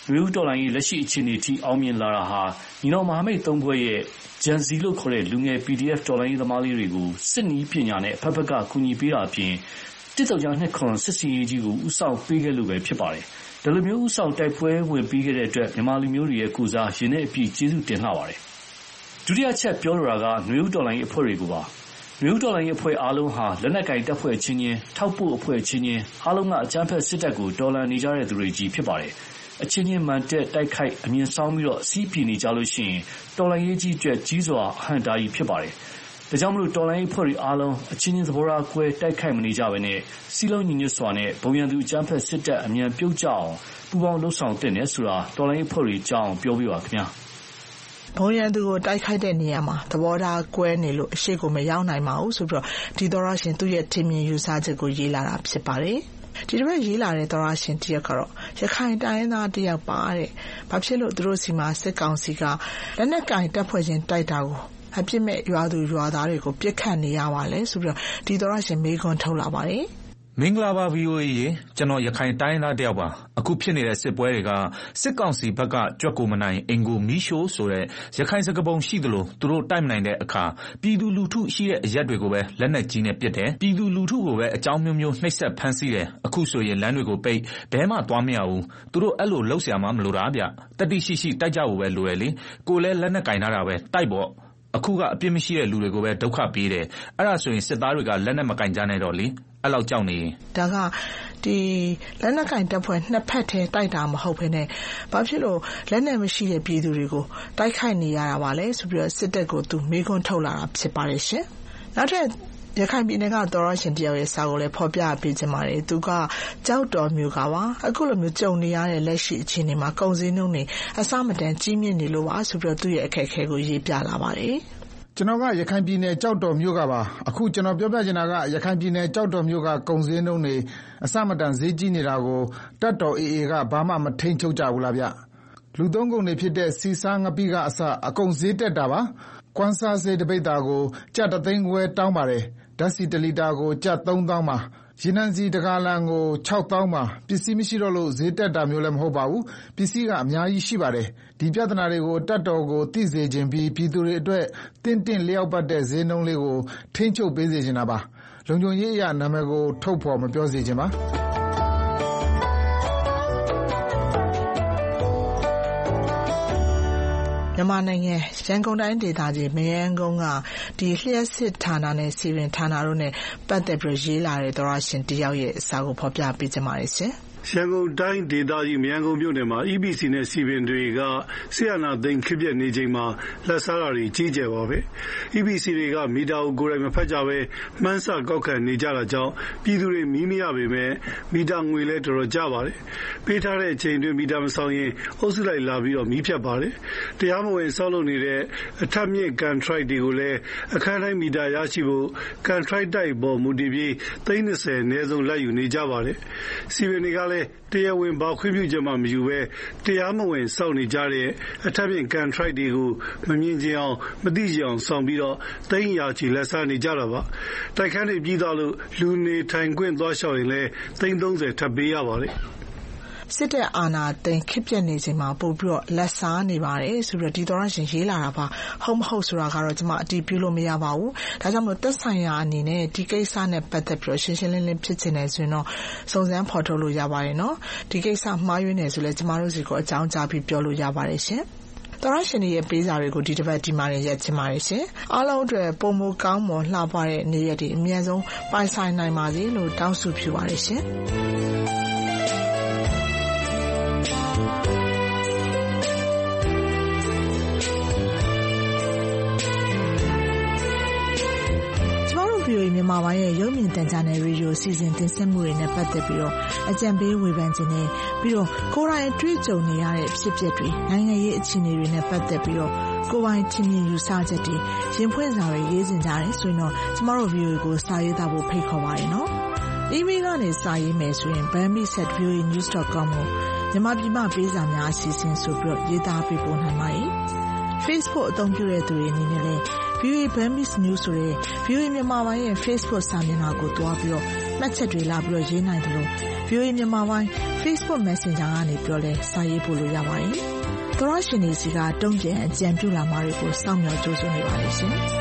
နွေဦးတော်လှန်ရေးလက်ရှိအခြေအနေထိအောင်မြင်လာတာဟာညီနောင်မဟာမိတ်သုံးဖွဲ့ရဲ့ဂျန်စီလို့ခေါ်တဲ့လူငယ် ပီဒီအက်ဖ် တော်လှန်ရေးသမားလေးတွေကိုစစ်နည်းပညာနဲ့အဖက်ဖက်ကကူညီပေးတာအပြင်တစ်တောင်ကြားနှစ်ခွန်စစ်စီရေးကြီးကိုဥဆောင်ပေးခဲ့လို့ပဲဖြစ်ပါတယ်။ဒါလိုမျိုးဥဆောင်တိုက်ပွဲဝင်ပြီးခဲ့တဲ့အတွက်မြန်မာလူမျိုးတွေရဲ့ကိုစားရင်နဲ့အပြည့်ကျေးဇူးတင်လှပါတယ်။ဒုတိယချက်ပြောလိုတာကနွေဦးတော်လှန်ရေးအဖွဲ့တွေကိုပါနွေဦးတော်လှန်ရေးအဖွဲ့အားလုံးဟာလက်နက်ကင်တပ်ဖွဲ့ချင်းချင်းထောက်ပို့အဖွဲ့ချင်းချင်းအားလုံးကအကြမ်းဖက်စစ်တပ်ကိုတော်လှန်နေကြတဲ့သူတွေကြီးဖြစ်ပါတယ်။အချင်းချင်းမှန်တဲ့တိုက်ခိုက်အမြင်ဆောင်ပြီးတော့စီးပြေနေကြလို့ရှိရင်တော်လှန်ရေးကြီးအတွက်ကြီးစွာအဟန့်တားကြီးဖြစ်ပါတယ်။ဒါကြောင့်မလို့တော်လှန်ရေးအဖွဲ့တွေအားလုံးအချင်းချင်းသဘောထားကွဲတိုက်ခိုက်မနေကြဘဲနဲ့စီလုံးညီညွတ်စွာနဲ့ဘုံရန်သူအကြမ်းဖက်စစ်တပ်အမြန်ပြုတ်ကျအောင်ပူးပေါင်းလှုပ်ဆောင်တဲ့နဲ့ဆိုတာတော်လှန်ရေးအဖွဲ့တွေကြောင်းပြောပြပါခင်ဗျာဘုံရန်သူကိုတိုက်ခိုက်တဲ့နေရာမှာသဘောထားကွဲနေလို့အရှိကိုမရောက်နိုင်ပါဘူးဆိုပြီးတော့ဒီသောရရှင်သူ့ရဲ့ထင်မြင်ယူဆချက်ကိုရေးလာတာဖြစ်ပါတယ်ဒီတစ်ပတ်ရေးလာတဲ့သောရရှင်တယောက်ကတော့ရခိုင်တိုင်းသားတယောက်ပါတဲ့ဘာဖြစ်လို့သူတို့စီမှာစစ်ကောင်စီကလက်နက်ကင်တပ်ဖွဲ့ချင်းတိုက်တာကိုအပြစ်မဲ့ရွာသူရွာသားတွေကိုပြစ်ခတ်နေရပါလဲဆိုပြီးတော့ဒီသောရရှင်မေးခွန်းထုတ်လာပါတယ်မင်္ဂလာပါ ဗီအိုအေ ရေကျွန်တော်ရခိုင်တိုင်းသားတယောက်ပါအခုဖြစ်နေတဲ့စစ်ပွဲတွေကစစ်ကောင်စီဘက်ကကြွက်ကိုမနိုင်အင်ကိုမီရှိုးဆိုတဲ့ရခိုင်စကားပုံရှိသလိုသူတို့တိုက်မနိုင်တဲ့အခါပြည်သူလူထုရှိတဲ့အရက်တွေကိုပဲလက်နက်ကြီးနဲ့ပစ်တယ်ပြည်သူလူထုကိုပဲအကြောင်းမျိုးမျိုးနှိပ်စက်ဖမ်းဆီးတယ်အခုဆိုရင်လမ်းတွေကိုပိတ်ဘဲမှသွားမရဘူးသူတို့အဲ့လိုလှုပ်ရှားမှမလိုတာဗျတတိရှိရှိတိုက်ကြဖို့ပဲလိုရလေကိုလည်းလက်နက်ကင်ထားတာပဲတိုက်ပေါ့အခုကအပြစ်မရှိတဲ့လူတွေကိုပဲဒုက္ခပေးတယ်အဲ့ဒါဆိုရင်စစ်သားတွေကလက်နက်မကင်ကြနဲ့တော့လေအဲ့လောက်ကြောက်နေရင်ဒါကဒီလက်နက်ကင်တပ်ဖွဲ့နှစ်ဖက်ထဲတိုက်တာမဟုတ်ဘဲနဲ့ဘာဖြစ်လို့လက်နက်မရှိတဲ့ပြည်သူတွေကိုတိုက်ခိုက်နေရတာပါလဲဆိုပြီးတော့စစ်တပ်ကိုသူမေးခွန်းထုတ်လာတာဖြစ်ပါတယ်ရှင်နောက်ထပ်ရခိုင်ပြည်နယ်ကသောရရှင်တယောက်ရဲ့စာကိုလည်းဖော်ပြပေးချင်ပါတယ်သူကကြောက်တော်မျိုးကပါအခုလိုမျိုးကြုံနေရတဲ့လက်ရှိအခြေအနေမှာကုန်စည်နှုန်းတွေအဆမတန်ကြီးမြင့်နေလို့ပါဆိုပြီးတော့သူ့ရဲ့အခက်အခဲကိုရေးပြလာပါတယ်ကျွန်တော်ကရခိုင်ပြည်နယ်ကြောက်တော်မြို့ကပါအခုကျွန်တော်ပြောပြချင်တာကရခိုင်ပြည်နယ်ကြောက်တော်မြို့ကကုန်စည်နှုန်းတွေအဆမတန်ဈေးကြီးနေတာကိုတပ်တော် အေအေ ကဘာမှမထိန်ချုပ်ကြဘူးလားဗျလူသုံးကုန်တွေဖြစ်တဲ့စီစားငပိကအစအကုန်ဈေးတက်တာပါကွမ်းစားဈေးတစ်ပိဿာကိုကျပ်တစ်သိန်းခွဲတောင်းပါတယ်ဓာတ်ဆီတစ်လီတာကိုကျပ်သုံးသောင်းပါရေနံစီတဂါလံကိုခြောက်သောင်းပါပစ္စည်းမရှိတော့လို့ဈေးတက်တာမျိုးလည်းမဟုတ်ပါဘူးပစ္စည်းကအများကြီးရှိပါတယ်ဒီပြဿနာတွေကိုတပ်တော်ကိုသိစေခြင်းပြီးပြည်သူတွေအတွက်တင့်တင့်လျောက်ပတ်တဲ့ဈေးနှုန်းလေးကိုထိန်းချုပ်ပေးစေချင်တာပါလုံခြုံရေးအရာနာမည်ကိုထုတ်ဖော်မပြောစေချင်ပါမြန်မာနိုင်ငံရန်ကုန်တိုင်းဒေသကြီးမရမ်းကုန်းကဒီလျှက်စစ်ဌာနနဲ့စီရင်ဌာနတို့နဲ့ပတ်သက်ပြီးရေးလာတဲ့သောရရှင်တယောက်ရဲ့စာကိုဖော်ပြပေးကြပါရစေ။ရန်ကုန်တိုင်းဒေသကြီးမရမ်းကုန်းမြို့နယ်မှာ အီး ဘီ စီ နဲ့စီပင်တွေကဆရာနာသိန်းခစ်ပြက်နေချိန်မှာလက်စားတာတွေကြီးကျယ်ပါပဲ။ အီး ဘီ စီ တွေကမီတာကိုကိုယ်တိုင်မဖတ်ကြပဲမှန်းဆကောက်ခံနေကြတာကြောင့်ပြည်သူတွေမီးမရပေမဲ့မီတာငွေလဲတော်တော်ကျပါတယ်။ပေးထားတဲ့အချိန်တွင်းမီတာမဆောင်ရင်အုပ်စုလိုက်လာပြီးတော့မီးဖြတ်ပါတယ်။တရားမဝင်ဆောက်လုပ်နေတဲ့အထက်မြင့်ကန်ထရိုက်တွေကိုလည်းအခန်းတိုင်းမီတာရရှိဖို့ကန်ထရိုက်တိုက်ပေါ်မူတည်ပြီးသိန်း၂၀အနည်းဆုံးလက်ယူနေကြပါတယ်။စီပင်တွေကတရားဝင်ဘာခွင့်ပြုချက်မှမယူဘဲတရားမဝင်စောင့်နေကြတဲ့အထက်ပြင်ကန်ထရိုက်တွေကိုမမြင်ချင်အောင်မသိချင်အောင်ဆောင်ပြီးတော့သိန်းရာချီလက်စားနေကြတာပါတိုက်ခန်းတွေပြီးသွားလို့လူနေထိုင်ခွင့်သွားလျှောက်ရင်လည်းသိန်း၃၀ထပ်ပေးရပါတယ်စစ်တပ်အာဏာသိမ်းခစ်ပြက်နေချိန်မှာပို့ပြီးတော့လက်စားနေပါတယ်ဆိုပြီးတော့ဒီသောရရှင်ရေးလာတာပါဟုတ်မဟုတ်ဆိုတာကတော့ကျွန်မအတည်ပြုလို့မရပါဘူးဒါကြောင့်မို့သက်ဆိုင်ရာအနေနဲ့ဒီကိစ္စနဲ့ပတ်သက်ပြီးတော့ရှင်းရှင်းလင်းလင်းဖြစ်ချင်တယ်ဆိုရင်တော့စုံစမ်းဖော်ထုတ်လို့ရပါတယ်နော်ဒီကိစ္စမှားယွင်းနေဆိုလဲကျွန်မတို့စီကိုအကြောင်းကြားပြီးပြောလို့ရပါတယ်ရှင်သောရရှင်ရဲ့ပေးစာတွေကိုဒီတစ်ပတ်ဒီမှာရက်ချင်ပါတယ်ရှင်အားလုံးအတွက်ပုံမကောင်းမွန်လှပတဲ့နေ့ရက်တွေအများဆုံးပိုင်ဆိုင်နိုင်ပါစေလို့တောင်းဆိုပြုပါတယ်ရှင်မြန်မာပိုင်းရဲ့ရုပ်မြင်သံကြားနယ်ရေဒီယိုစီစဉ်တင်ဆက်မှုတွေနဲ့ပတ်သက်ပြီးတော့အကြံပေးဝေဖန်ခြင်းနဲ့ပြီးတော့ကိုယ်တိုင်အတွေ့အကြုံနေရတဲ့ဖြစ်ပျက်တွေနိုင်ငံရေးအခြေအနေတွေနဲ့ပတ်သက်ပြီးတော့ကိုယ်ပိုင်ချင်းမြင်ယူဆချက်တွေရင်ဖွင့်စာတွေရေးစင်ကြတယ်ဆိုရင်တော့ကျမတို့ ဗီအိုအေ ကိုစာရေးသားဖို့ဖိတ်ခေါ်ပါတယ်နော်။ email ကနေစာရေးမယ်ဆိုရင် burmese at v o a news dot com ကိုမြန်မာပြည်မှာပေးစာများအစီအစဉ်ဆိုပြီးတော့ရေးသားပေးပို့နိုင်ပါတယ်။ Facebook အသုံးပြုတဲ့သူတွေအနေနဲ့လည်း ဗွီအိုအေ Burmese News ဆိုတဲ့ ဗွီအိုအေမြန်မာပိုင်းရဲ့ Facebook စာမျက်နှာကိုတွားပြီးတော့မှတ်ချက်တွေလာပြီးတော့ရေးနိုင်တယ်လို့ ဗွီအိုအေမြန်မာပိုင်း Facebook Messenger ကနေပြီးတော့လည်းစာရေးပို့လို့ရပါတယ်။သောရရှင်တွေစီကတုံ့ပြန်အကြံပြုလာမှာတွေကိုစောင့်မျှော်ကြိုးစားနေပါတယ်ရှင်။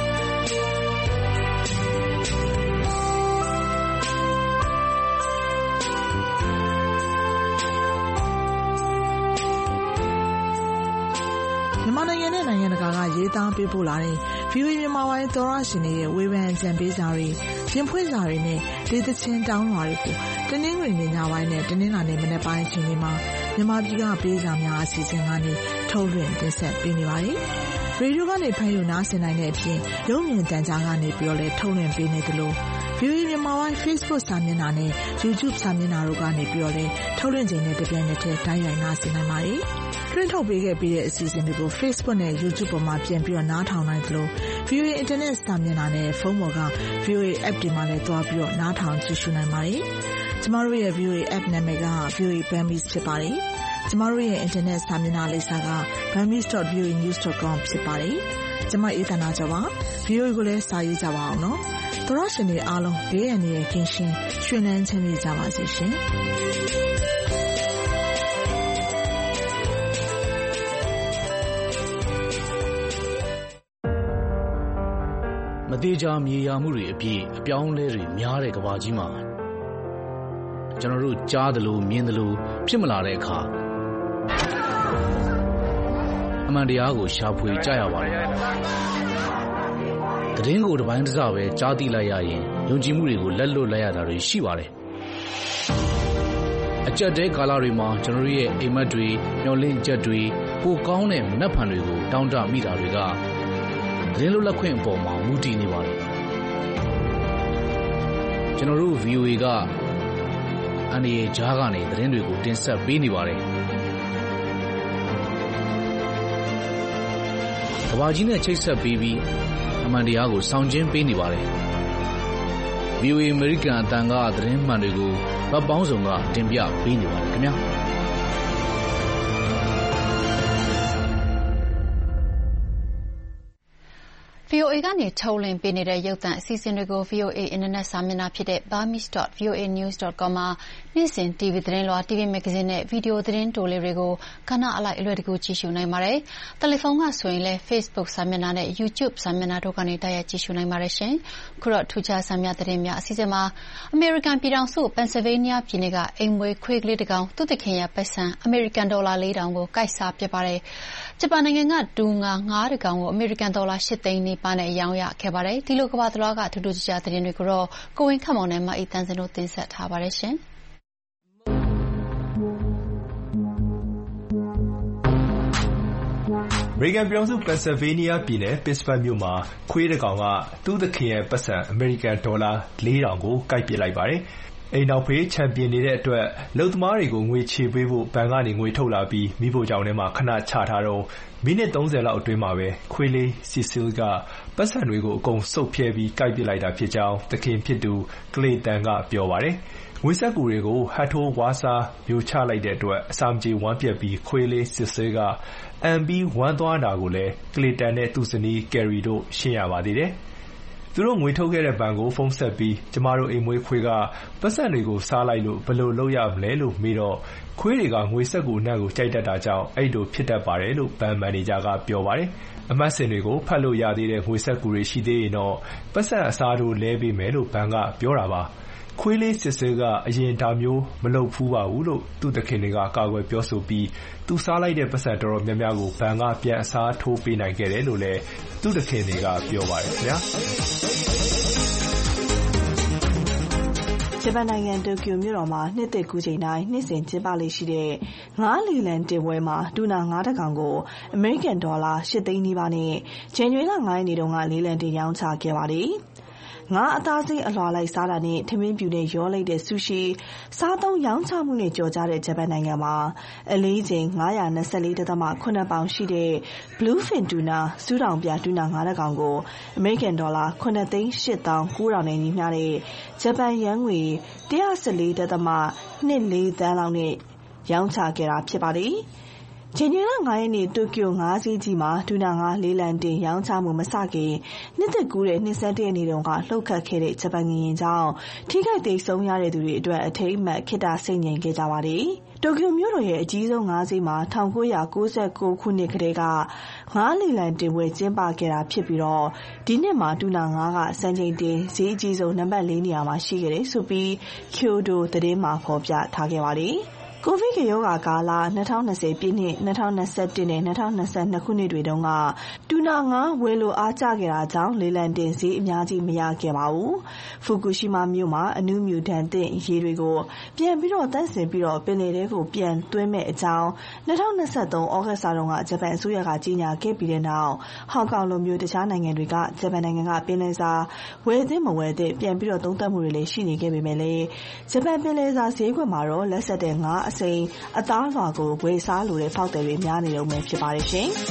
မြန်မာနိုင်ငံနဲ့နိုင်ငံတကာကရေးသားပေးပို့လာတဲ့ ဗွီအိုအေမြန်မာပိုင်းသောရရှင်တွေရဲ့ဝေဖန်အကြံပေးစာတွေရင်ဖွင့်စာတွေနဲ့ဒေသချင်းတောင်းလွှာတွေကိုတနင်္ဂနွေနေ့ညပိုင်းနဲ့တနင်္လာနေ့မနက်ပိုင်းအချိန်တွေမှာမြန်မာပြည်ကပေးစာများအစီအစဉ်ကနေထုတ်လွှင့်တင်ဆက်ပေးနေပါတယ်။ရေဒီယိုကနေဖမ်းယူနားဆင်နိုင်တဲ့အပြင်ရုပ်မြင်သံကြားကနေပြီးတော့လည်းထုတ်လွှင့်ပေးနေတယ်လို့ ဗွီအိုအေမြန်မာပိုင်း Facebook စာမျက်နှာနဲ့ YouTube စာမျက်နှာတို့ကနေပြီးတော့လည်းထုတ်လွှင့်ခြင်းနဲ့တပြိုင်နက်တည်းတိုက်ရိုက်နားဆင်နိုင်ပါတယ်။လွှင့်ထုတ်ပေးခဲ့ပြီးတဲ့အစီအစဉ်တွေကို Facebook နဲ့ YouTube ပေါ်မှာပြန်ပြီးတော့နားထောင်နိုင်တယ်လို့ ဗွီအိုအေ Internet စာမျက်နှာနဲ့ဖုန်းပေါ်က ဗွီအိုအေ App တွေမှာလည်းသွားပြီးတော့နားထောင်ကြည့်ရှုနိုင်ပါတယ်။ကျမတို့ရဲ့ ဗွီအိုအေ App နာမည်က ဗွီအိုအေ Burmese ဖြစ်ပါတယ်။ကျမတို့ရဲ့ Internet စာမျက်နှာလိပ်စာက burmese dot v o a news dot com ဖြစ်ပါတယ်။ကျမအေးသန္တာကျော်ပါ။ ဗွီအိုအေကိုလည်းစာရေးကြပါအောင်နော်။သောရရှင်တွေအားလုံးဘေးအန္တရာယ်ကင်းရှင်းရွှင်လန်းချမ်းမြေ့ကြပါစေရှင်။မသေးချာမြေယာမှုတွေအပြည့်အပြောင်းလဲတွေများတဲ့ကမ္ဘာကြီးမှာကျွန်တော်တို့ကြားသလိုမြင်သလိုဖြစ်မလာတဲ့အခါအမှန်တရားကိုရှာဖွေကြရပါတယ်။သတင်းကိုတစ်ပိုင်းတစ်စပဲကြားသိလိုက်ရရင်ယုံကြည်မှုတွေကိုလက်လွတ်လိုက်ရတာတွေရှိပါတယ်။အကြက်တဲကာလတွေမှာကျွန်တော်တို့ရဲ့အိမ်မက်တွေမျောလင့်ချက်တွေပိုကောင်းတဲ့မနှက်ဖန်တွေကိုတောင်းတမိတာတွေကသတင်းလွတ်လပ်ခွင့်အပေါ်မှာမူတည်နေပါတယ်။ကျွန်တော်တို့ ဗွီအိုအေကအန်ဒီအေဂျားကနေသတင်းတွေကိုတင်ဆက်ပေးနေပါတယ်။ကမ္ဘာကြီးနဲ့ချိတ်ဆက်ပေးပြီးအမှန်တရားကိုဆောင်ကျဉ်ပေးနေပါတယ်။ ဗွီအိုအေ American အတန်ကသတင်းမှန်တွေကိုဗတ်ပေါင်းစုံကတင်ပြပေးနေပါတယ်ခင်ဗျာ။ဗွီအိုအေကနေထုတ်လွှင့်ပေးနေတဲ့ရုပ်သံအစီအစဉ်တွေကို ဗွီအိုအေ Internet စာမျက်နှာဖြစ်တဲ့ burmese dot v o a news dot com မှာနေ့စဉ် တီဗီ သတင်းလွှာ တီဗီ မဂ္ဂဇင်းနဲ့ဗီဒီယိုသတင်းတိုလေးတွေကိုကဏ္ဍအလိုက်အလွယ်တကူကြည့်ရှုနိုင်ပါတယ်။တယ်လီဖုန်းကဆိုရင်လည်း Facebook စာမျက်နှာနဲ့ YouTube စာမျက်နှာတို့ကနေတိုက်ရိုက်ကြည့်ရှုနိုင်ပါတယ်ရှင်။ခုတော့ထူးခြားစာများသတင်းများအစီအစဉ်မှာအမေရိကန်ပြည်ထောင်စု Pennsylvania ပြည်နယ်ကအိမ်မွေးခွေးကလေးတစ်ကောင်သူ့သခင်ရဲ့ပိုက်ဆံအမေရိကန်ဒေါ်လာလေးထောင်ကိုကိုက်စားပစ်ပါတယ်။ဂျပန်နိုင်ငံကတူငါငါးတစ်ကောင်ကိုအမေရိကန်ဒေါ်လာရှစ်သိန်းနီးပါးနဲ့ရောင်းရခဲ့ပါတယ်။ဒီလိုကမ္ဘာတလွှားကထူးထူးခြားခြားသတင်းတွေကိုတော့ကိုဝင်းခန့်မောင်နဲ့မအီတန်းစင်တို့တင်ဆက်ထားပါတယ်ရှင်။အမေရိကန်ပြည်ထောင်စု Pennsylvania ပြည်နယ် Pittsburgh မြို့မှာခွေးတစ်ကောင်ကသူ့သခင်ရဲ့ပိုက်ဆံအမေရိကန်ဒေါ်လာလေးထောင်ကိုကိုက်ပစ်လိုက်ပါတယ်။အိမ်နောက်ဖေးချန်ပီယံနေတဲ့အတွက်လုပ်သမားတွေကိုငွေချေပေးဖို့ဘဏ်ကနေငွေထုတ်လာပြီးမီးဖိုချောင်ထဲမှာခဏချထားတော့မိနစ်သုံးဆယ်လောက်အတွင်းမှာပဲခွေးလေး Cecil ကပိုက်ဆံတွေကိုအကုန်စုပ်ဖြဲပြီးကိုက်ပစ်လိုက်တာဖြစ်ကြောင်းသခင်ဖြစ်သူ Clayton ကပြောပါတယ်။ငွေစက္ကူတွေကိုဟတ်ထိုးဝါးစားမျိုးချလိုက်တဲ့အတွက်အစာမကြေဝမ်းပျက်ပြီးခွေးလေး Cecil ကအံပြီးဝမ်းသွားတာကိုလည်း Clayton နဲ့သူ့ဇနီး Carrie တို့ရှင်းရပါသေးတယ်။သူတို့ငွေထုတ်ခဲ့တဲ့ဘဏ်ကိုဖုန်းဆက်ပြီးကျမတို့အိမ်မွေးခွေးကပိုက်ဆံတွေကိုစားလိုက်လို့ဘယ်လိုလုပ်ရမလဲလို့မေးတော့ခွေးတွေကငွေစက္ကူအနံ့ကိုကြိုက်တတ်တာကြောင့်အဲ့လိုဖြစ်တတ်ပါတယ်လို့ဘဏ်မန်နေဂျာကပြောပါတယ်။အမှတ်စဉ်တွေကိုဖတ်လို့ရသေးတဲ့ငွေစက္ကူတွေရှိသေးရင်တော့ပိုက်ဆံအစားထိုးလဲပေးမယ်လို့ဘဏ်ကပြောတာပါ။ခွေးလေး Cecil ကအရင်ဒါမျိုးမလုပ်ဖူးပါဘူးလို့သူ့သခင်တွေကကာကွယ်ပြောဆိုပြီးသူစားလိုက်တဲ့ပိုက်ဆံတော်တော်များများကိုဘဏ်ကပြန်အစားထိုးပေးနိုင်ခဲ့တယ်လို့လည်းသူ့သခင်တွေကပြောပါတယ်ခင်ဗျာ။ဂျပန်နိုင်ငံတိုကျိုမြို့တော်မှာနှစ်သစ်ကူးချိန်တိုင်းနှစ်စဉ်ကျင်းပလေ့ရှိတဲ့ငါးလီလံတင်ပွဲမှာဒူနာငါးတစ်ကောင်ကိုအမေရိကန်ဒေါ်လာရှစ်သိန်းနီးပါးနဲ့ဇန်နဝါရီလငါးရက်နေ့တုန်းကလေးလံတင်ရောင်းချခဲ့ပါတယ်။ငါးအသားစိမ်းအလွှာလိုက်စားတာနဲ့ထမင်းပြူနဲ့ရောလိုက်တဲ့ဆူရှီစားသုံးရောင်းချမှုနဲ့ကြော်ကြားတဲ့ဂျပန်နိုင်ငံမှာအလေးချိန်ငါးရာ၂၄.၇ ပေါင်ရှိတဲ့ Bluefin Tuna စူးတောင်ပြတူနာငါးတစ်ကောင်ကိုအမေရိကန်ဒေါ်လာခုနှစ်သိန်းရှစ်သောင်းကိုးထောင်နဲ့ညီမျှတဲ့ဂျပန်ယန်းငွေ၁၁၄.၂၄ သန်းလောက်နဲ့ရောင်းချခဲ့တာဖြစ်ပါတယ်။ဇန်နဝါရီလ၅ရက်နေ့တိုကျိုငါးဈေးကြီးမှာတူနာငါးလေးလံတင်ရောင်းချမှုမစခင်နှစ်သက်ကူးတဲ့နှစ်ဆန်းတရက်နေ့တုန်းကလှုပ်ခတ်ခဲ့တဲ့ဂျပန်ငလျင်ကြောင့်ထိခိုက်သေဆုံးရတဲ့သူတွေအတွက်အထိမ်းအမှတ်ခေတ္တစိတ်ငြိမ်ခဲ့ကြပါတယ်။တိုကျိုမြို့တော်ရဲ့အကြီးဆုံးငါးဈေးမှာ၁၉၉၉ခုနှစ်ကတည်းကငါးလေးလံတင်ပွဲကျင်းပခဲ့တာဖြစ်ပြီးတော့ဒီနှစ်မှာတူနာငါးကစံချိန်တင်ဈေးအကြီးဆုံးနံပါတ်လေးနေရာမှာရှိခဲ့တယ်ဆိုပြီးကျိုဒိုသတင်းမှာဖော်ပြထားခဲ့ပါတယ်။ကိုဗစ်ရောဂါကာလ၂၀၂၀ပြည့်နှစ်၂၀၂၁နဲ့၂၀၂၂ခုနှစ်တွေတုန်းကတူနာငါးဝယ်လိုအားကျခဲ့တာကြောင့်လေးလံတင်ဈေးအများကြီးမရခဲ့ပါဘူး။ဖူကူရှီမာမြို့မှာအနုမြူဓာတ်သင့်ရေတွေကိုပြန်ပြီးတော့တန့်စင်ပြီးတော့ပင်လယ်ထဲကိုပြန်သွင်းမဲ့အကြောင်း၂၀၂၃ဩဂတ်စ်လတုန်းကဂျပန်အစိုးရကကြေညာခဲ့ပြီးတဲ့နောက်ဟောင်ကောင်လိုမျိုးတခြားနိုင်ငံတွေကဂျပန်နိုင်ငံကပင်လယ်စာဝယ်သင့်မဝယ်သင့်ပြန်ပြီးတော့သုံးသပ်မှုတွေလည်းရှိနေခဲ့ပေမဲ့လည်းဂျပန်ပင်လယ်စာဈေးကွက်မှာတော့လက်ဆက်တဲ့ငါးအစိမ်းအသားလွှာကိုဝယ်စားလိုတဲ့ဖောက်သည်တွေများနေတော့မယ်ဖြစ်ပါတယ်ရှင်။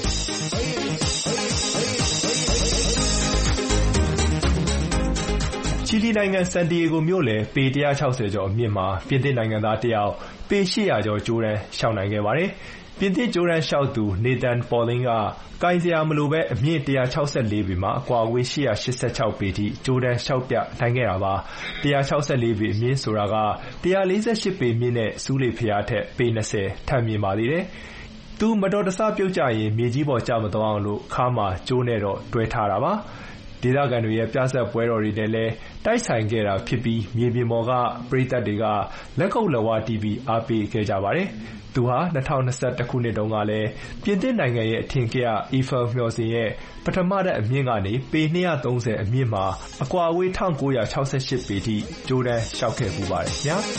ချီလီနိုင်ငံဆန်တီယေဂိုမြို့လယ်ပေ၁၆၀ကျော်အမြင့်မှာပြင်သစ်နိုင်ငံသားတယောက်ပေ၈၀၀ကျော်ကြိုးတန်းရှောင်နိုင်ခဲ့ပါတယ်။ပြင်သစ်ကြိုးတန်းလျှောက်သူ Nathan Paulin ကကိုင်စရာမလိုပဲအမြင့်၁၆၄ပေမှာအကွာအဝေး၈၈၆ပေထိကြိုးတန်းလျှောက်ပြနိုင်ခဲ့တာပါ။၁၆၄ပေအမြင့်ဆိုတာက၁၄၈ပေမြင့်တဲ့ဆူးလေဘုရားထက်ပေ၂၀ထပ်မြင့်ပါသေးတယ်။သူမတော်တဆပြုတ်ကျရင်မြေကြီးပေါ်ကျမသွားအောင်လို့ခါးမှာကြိုးနဲ့တော့တွဲထားတာပါ။ဒေသခံတွေရဲ့ပြဆက်ပွဲတော်တွေနဲ့လည်းတိုက်ဆိုင်ခဲ့တာဖြစ်ပြီးမြေပြင်ပေါ်ကပရိသတ်တွေကလက်ခုပ်လက်ဝါးတီးပြီးအားပေးခဲ့ကြပါတယ်။သူဟာ၂၀၂၁ခုနှစ်တုန်းကလည်းပြင်သစ်နိုင်ငံရဲ့အထင်ကရ Eiffel မျှော်စင်ရဲ့ပထမထပ်အမြင့်ကနေပေ၂၃၀အမြင့်မှာအကွာအဝေး၁၉၆၈ပေထိကြိုးတန်းလျှောက်ခဲ့ဖူးပါတယ်ခင်ဗျာ။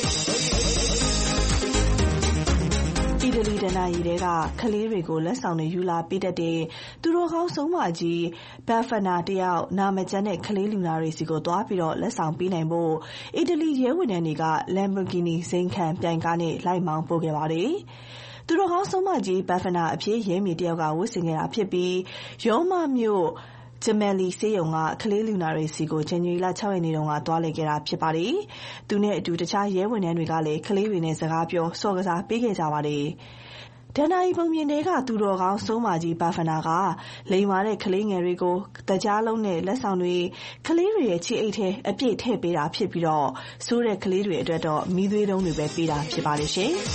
အီတလီဒဏ္ဍာရီထဲကကလေးတွေကိုလက်ဆောင်တွေယူလာပေးတတ်တဲ့သူတော်ကောင်းဆုံးမကြီး Befana တယောက်နာမကျန်းတဲ့ကလေးလူနာတွေဆီကိုသွားပြီးတော့လက်ဆောင်ပေးနိုင်ဖို့အီတလီရဲဝန်ထမ်းတွေက Lamborghini ဇိမ်ခံပြိုင်ကားနဲ့လိုက်မောင်းပို့ခဲ့ပါတယ်။သူတော်ကောင်းဆုံးမကြီး Befana အဖြစ်ရဲမေတယောက်ကဝတ်ဆင်ခဲ့တာဖြစ်ပြီးရောမမြို့ဂျမယ်လီဆေးရုံကကလေးလူနာတွေစီကိုဇန်နဝါရီလ၆ရက်နေ့တုန်းကသွားလည်ခဲ့တာဖြစ်ပါတယ်။သူနဲ့အတူတခြားရဲဝန်ထမ်းတွေကလည်းကလေးတွေနဲ့စကားပြောစော်ကစားပေးခဲ့ကြပါတယ်။ဒဏ္ဍာရီပုံပြင်တွေကသူတော်ကောင်းဆုံးမကြီးဘာဖနာကလိမ်မာတဲ့ကလေးငယ်တွေကိုတကြားလုံးနဲ့လက်ဆောင်တွေကလေးတွေရဲ့ချီအိတ်ထဲအပြည့်ထည့်ပေးတာဖြစ်ပြီးတော့ဆိုးတဲ့ကလေးတွေအတွက်တော့မီးသွေးတုံးတွေပဲပေးတာဖြစ်ပါတယ်ရှင်။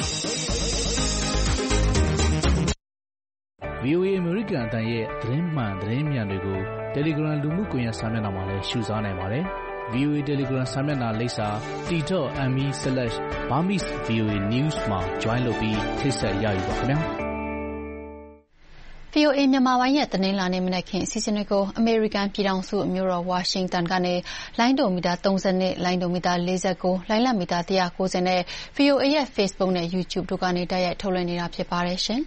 ဗွီအိုအေ အမေရိကန်အသံရဲ့သတင်းမှန်သတင်းမြန်တွေကို Telegram လူမှုကွန်ရက်စာမျက်နှာမှာလည်းရှုစားနိုင်ပါတယ်။ ဗွီအိုအေ Telegram စာမျက်နှာလိပ်စာ t dot m e slash burmese voa news မှာ join လုပ်ပြီးထိစပ်ရယူပါခင်ဗျာ။ဗွီအိုအေမြန်မာပိုင်းရဲ့သတင်းလာနေမနက်ခင်းအစီအစဉ်တွေကိုအမေရိကန်ပြည်ထောင်စုမြို့တော်ဝါရှင်တန်ကနေလိုင်းဒိုမီတာ၃၀နဲ့လိုင်းဒိုမီတာ၄၉လိုင်းလမီတာ၁၉၀နဲ့ ဗွီအိုအေရဲ့ Facebook နဲ့ YouTube တို့ကနေတိုက်ရိုက်ထုတ်လွှင့်နေတာဖြစ်ပါတယ်ရှင်။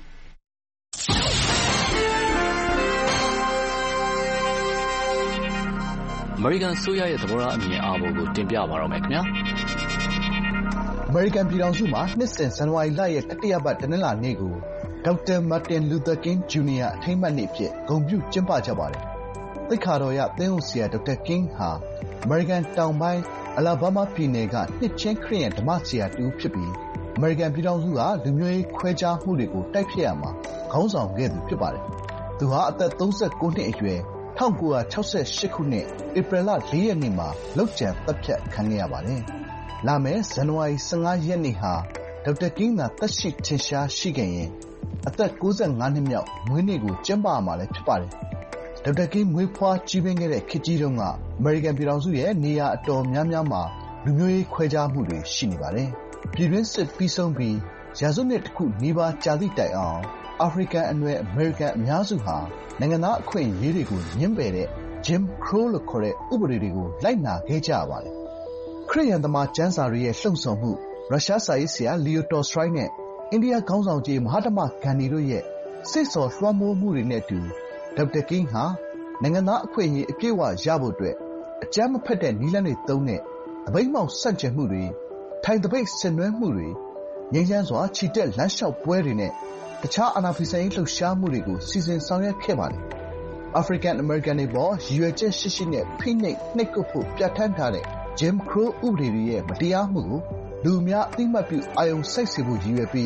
အမေရိကန်ဆိုရရဲ့သဘောထားအမြင်အာဘော်ကိုတင်ပြပါတော့မယ်ခင်ဗျာ။အမေရိကန်ပြည်ထောင်စုမှာနှစ်စဉ်ဇန်နဝါရီလရဲ့တတိယပတ်တနင်္လာနေ့ကိုဒေါက်တာမာတင်လူသာကင်းဂျူနီယာအထိမ်းအမှတ်နေ့ဖြစ်ဂုဏ်ပြုကျင်းပကြပါတယ်။သိက္ခာတော်ရသင်းအုပ်ဆရာဒေါက်တာကင်းဟာအမေရိကန်တောင်ပိုင်းအလာဘားမားပြည်နယ်ကနှစ်ချင်းခရစ်ယာန်ဓမ္မဆရာတူဖြစ်ပြီးအမေရိကန်ပြည်ထောင်စုကလူမျိုးရေးခွဲခြားမှုတွေကိုတိုက်ဖျက်ရမှာခေါင်းဆောင်ခဲ့သူဖြစ်ပါတယ်။သူဟာအသက်၃၉နှစ်အရွယ်၁၉၆၈ခုနှစ်ဧပြီလ၄ရက်နေ့မှာလုပ်ကြံသတ်ဖြတ်ခံခဲ့ရပါတယ်။လာမယ့်ဇန်နဝါရီ၁၅ရက်နေ့ဟာဒေါက်တာကင်းသာသက်ရှိထင်ရှားရှိခဲ့ရင်အသက်၉၅နှစ်မြောက်မွေးနေ့ကိုကျင်းပမှာလည်းဖြစ်ပါတယ်။ဒေါက်တာကင်းမွေးဖွားကြီးပင်းခဲ့တဲ့ခေတ်ကြီးတုန်းကအမေရိကန်ပြည်ထောင်စုရဲ့နေရာအတော်များများမှာလူမျိုးရေးခွဲခြားမှုတွေရှိနေပါတယ်။ပြည်တွင်းစစ်ပြီးဆုံးပြီးရာစုနှစ်တစ်ခုနီးပါးကြာသည့်တိုင်အောင်အာဖရိကန်အနွယ်အမေရိကန်အများစုဟာနိုင်ငံသားအခွင့်အရေးတွေကိုညှင်းပယ်တဲ့ Jim Crow လို့ခေါ်တဲ့ဥပဒေတွေကိုလိုက်နာခဲ့ကြရပါတယ်။ခရစ်ယာန်သမားကျမ်းစာတွေရဲ့လှုံ့ဆော်မှုရုရှားစာရေးဆရာလီယိုတော်စထရိုက်နဲ့အိန္ဒိယခေါင်းဆောင်ကြီးမဟာတမဂန္ဒီတို့ရဲ့စိတ်ဆော်လွှမ်းမိုးမှုတွေနဲ့အတူဒေါက်တာကင်းဟာနိုင်ငံသားအခွင့်အရေးအပြည့်အဝရဖို့အတွက်အကြမ်းမဖက်တဲ့နည်းလမ်းတွေသုံးတဲ့အဘိဓမ္မာဆန့်ကျင်မှုတွေထိုင်တပိတ်ဆင်နွှဲမှုတွေငြိမ်းချမ်းစွာချီတက်လမ်းလျှောက်ပွဲတွေနဲ့တခြားအာဏာဖီဆန်ရေးလှုပ်ရှားမှုတွေကိုစီစဉ်ဆောင်ရွက်ခဲ့ပါတယ်။ African American တွေပေါ်ရည်ရွယ်ချက်ရှိရှိနဲ့ဖိနှိပ်နှိပ်ကွပ်ဖို့ပြဋ္ဌာန်းထားတဲ့ Jim Crow ဥပဒေတွေရဲ့မတရားမှုကိုလူအများအသိမှတ်ပြုအာရုံစိုက်စေဖို့ရည်ရွယ်ပြီး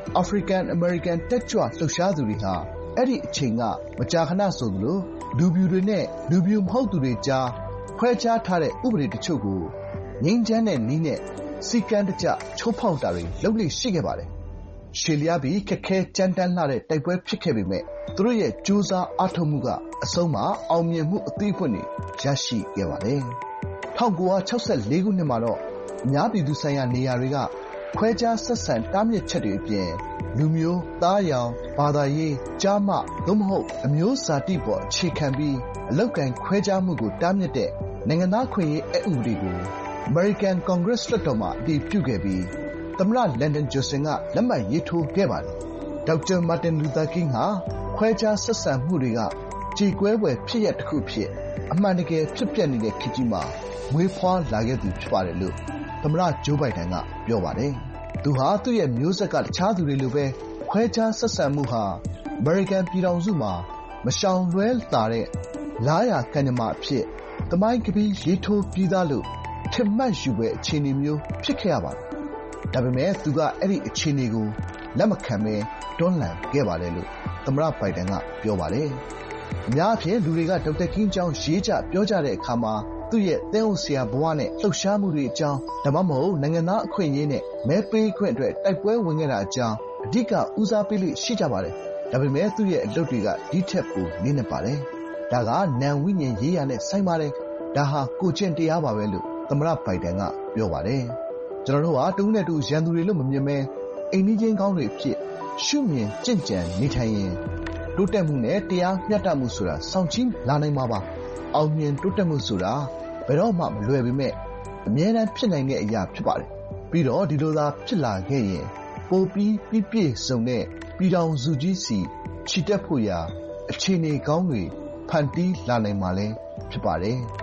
African American တက်ကြွလှုပ်ရှားသူတွေဟာအဲ့ဒီအချိန်ကမကြာခဏဆိုသလိုလူပြူတွေနဲ့လူပြူမဟုတ်သူတွေကြားခွဲခြားထားတဲ့ဥပဒေတချို့ကိုငြိမ်းချမ်းတဲ့နည်းနဲ့စီကံတကျချိုးဖောက်တာတွေလုပ်လို့ရှိခဲ့ပါတယ်။ရှေလျားပြီးခက်ခဲကြမ်းတမ်းလှတဲ့တိုက်ပွဲဖြစ်ခဲ့ပေမဲ့သူတို့ရဲ့ကြိုးစားအားထုတ်မှုကအဆုံးမှာအောင်မြင်မှုအသီးအပွင့်တွေရရှိခဲ့ပါတယ်။၁၉၆၄ ခုနှစ်မှာတော့အများပြည်သူဆိုင်ရာနေရာတွေကခွဲခြားဆက်ဆံတားမြစ်ချက်တွေအပြင်လူမျိုး၊သားရောင်၊ဘာသာရေး၊ကျားမသို့မဟုတ်အမျိုးဇာတိပေါ်အခြေခံပြီးအလုပ်ကိုင်ခွဲခြားမှုကိုတားမြစ်တဲ့နိုင်ငံသားခွင့်ရေးအက်ဥပဒေကို American Congress လွှတ်တော်မှာအတည်ပြုခဲ့ပြီးသမ္မတ Lyndon Johnson ကလက်မှတ်ရေးထိုးခဲ့ပါတယ်။ ဒေါက်တာ Martin Luther King ဟာခွဲခြားဆက်ဆံမှုတွေကကြေကွဲဖွယ်ဖြစ်ရပ်တစ်ခုဖြစ်အမှန်တကယ်ဖြစ်ပျက်နေတဲ့ခေတ်ကြီးမှာမွေးဖွားလာခဲ့သူဖြစ်ပါတယ်လို့သမ္မတ Joe Biden ကပြောပါတယ်။သူဟာသူ့ရဲ့မျိုးဆက်ကတခြားသူတွေလိုပဲခွဲခြားဆက်ဆံမှုဟာ American ပြည်ထောင်စုမှာမရှောင်လွဲသာတဲ့လားရာကံကြမ္မာအဖြစ်သမိုင်းကပီးရေးထိုးပြီးသားလို့ထင်မှတ်ယူပဲအခြေအနေမျိုးဖြစ်ခဲ့ရပါတယ်။ဒါပေမဲ့သူကအဲ့ဒီအခြေအနေကိုလက်မခံပဲတွန်းလှန်ခဲ့ပါတယ်လို့သမ္မတ Biden ကပြောပါတယ်။အများအပြားလူတွေကဒေါက်တာကင်းအကြောင်းရေးကြပြောကြတဲ့အခါမှာသူ့ရဲ့သင်းအုပ်ဆရာဘဝနဲ့လှုပ်ရှားမှုတွေအကြောင်းဒါမှမဟုတ်နိုင်ငံသားအခွင့်အရေးနဲ့မဲပေးခွင့်အတွက်တိုက်ပွဲဝင်ခဲ့တာအကြောင်းအဓိကဦးစားပေးလို့ရှိကြပါတယ်။ဒါပေမဲ့သူ့ရဲ့အလုပ်တွေကဒီထက်ပိုနည်းနေပါတယ်။ဒါကနံဝိညာဉ်ရေးရာနဲ့ဆိုင်ပါတယ်။ဒါဟာကိုကျင့်တရားပါပဲလို့သမ္မတ Biden ကပြောပါတယ်။ကျွန်တော်တို့ဟာတူနဲ့တူရန်သူတွေလို့မမြင်မဲအိမ်နီးချင်းကောင်းတွေဖြစ်ရှုမြင်ကြင်ကြံနေထိုင်ရင်တိုးတက်မှုနဲ့တရားမျှတမှုဆိုတာဆောင်ချီးလာနိုင်မှာပါ။အောင်မြင်တိုးတက်မှုဆိုတာဘယ်တော့မှမလွယ်ပေမဲ့အမြဲတမ်းဖြစ်နိုင်တဲ့အရာဖြစ်ပါတယ်။ပြီးတော့ဒီလိုသာဖြစ်လာခဲ့ရင်ပိုပြီးပြည့်ပြည့်စုံတဲ့ပြည်ထောင်စုကြီးစီချီတက်ဖို့ရာအခြေအနေကောင်းတွေဖန်တီးလာနိုင်မှာလည်းဖြစ်ပါတယ်။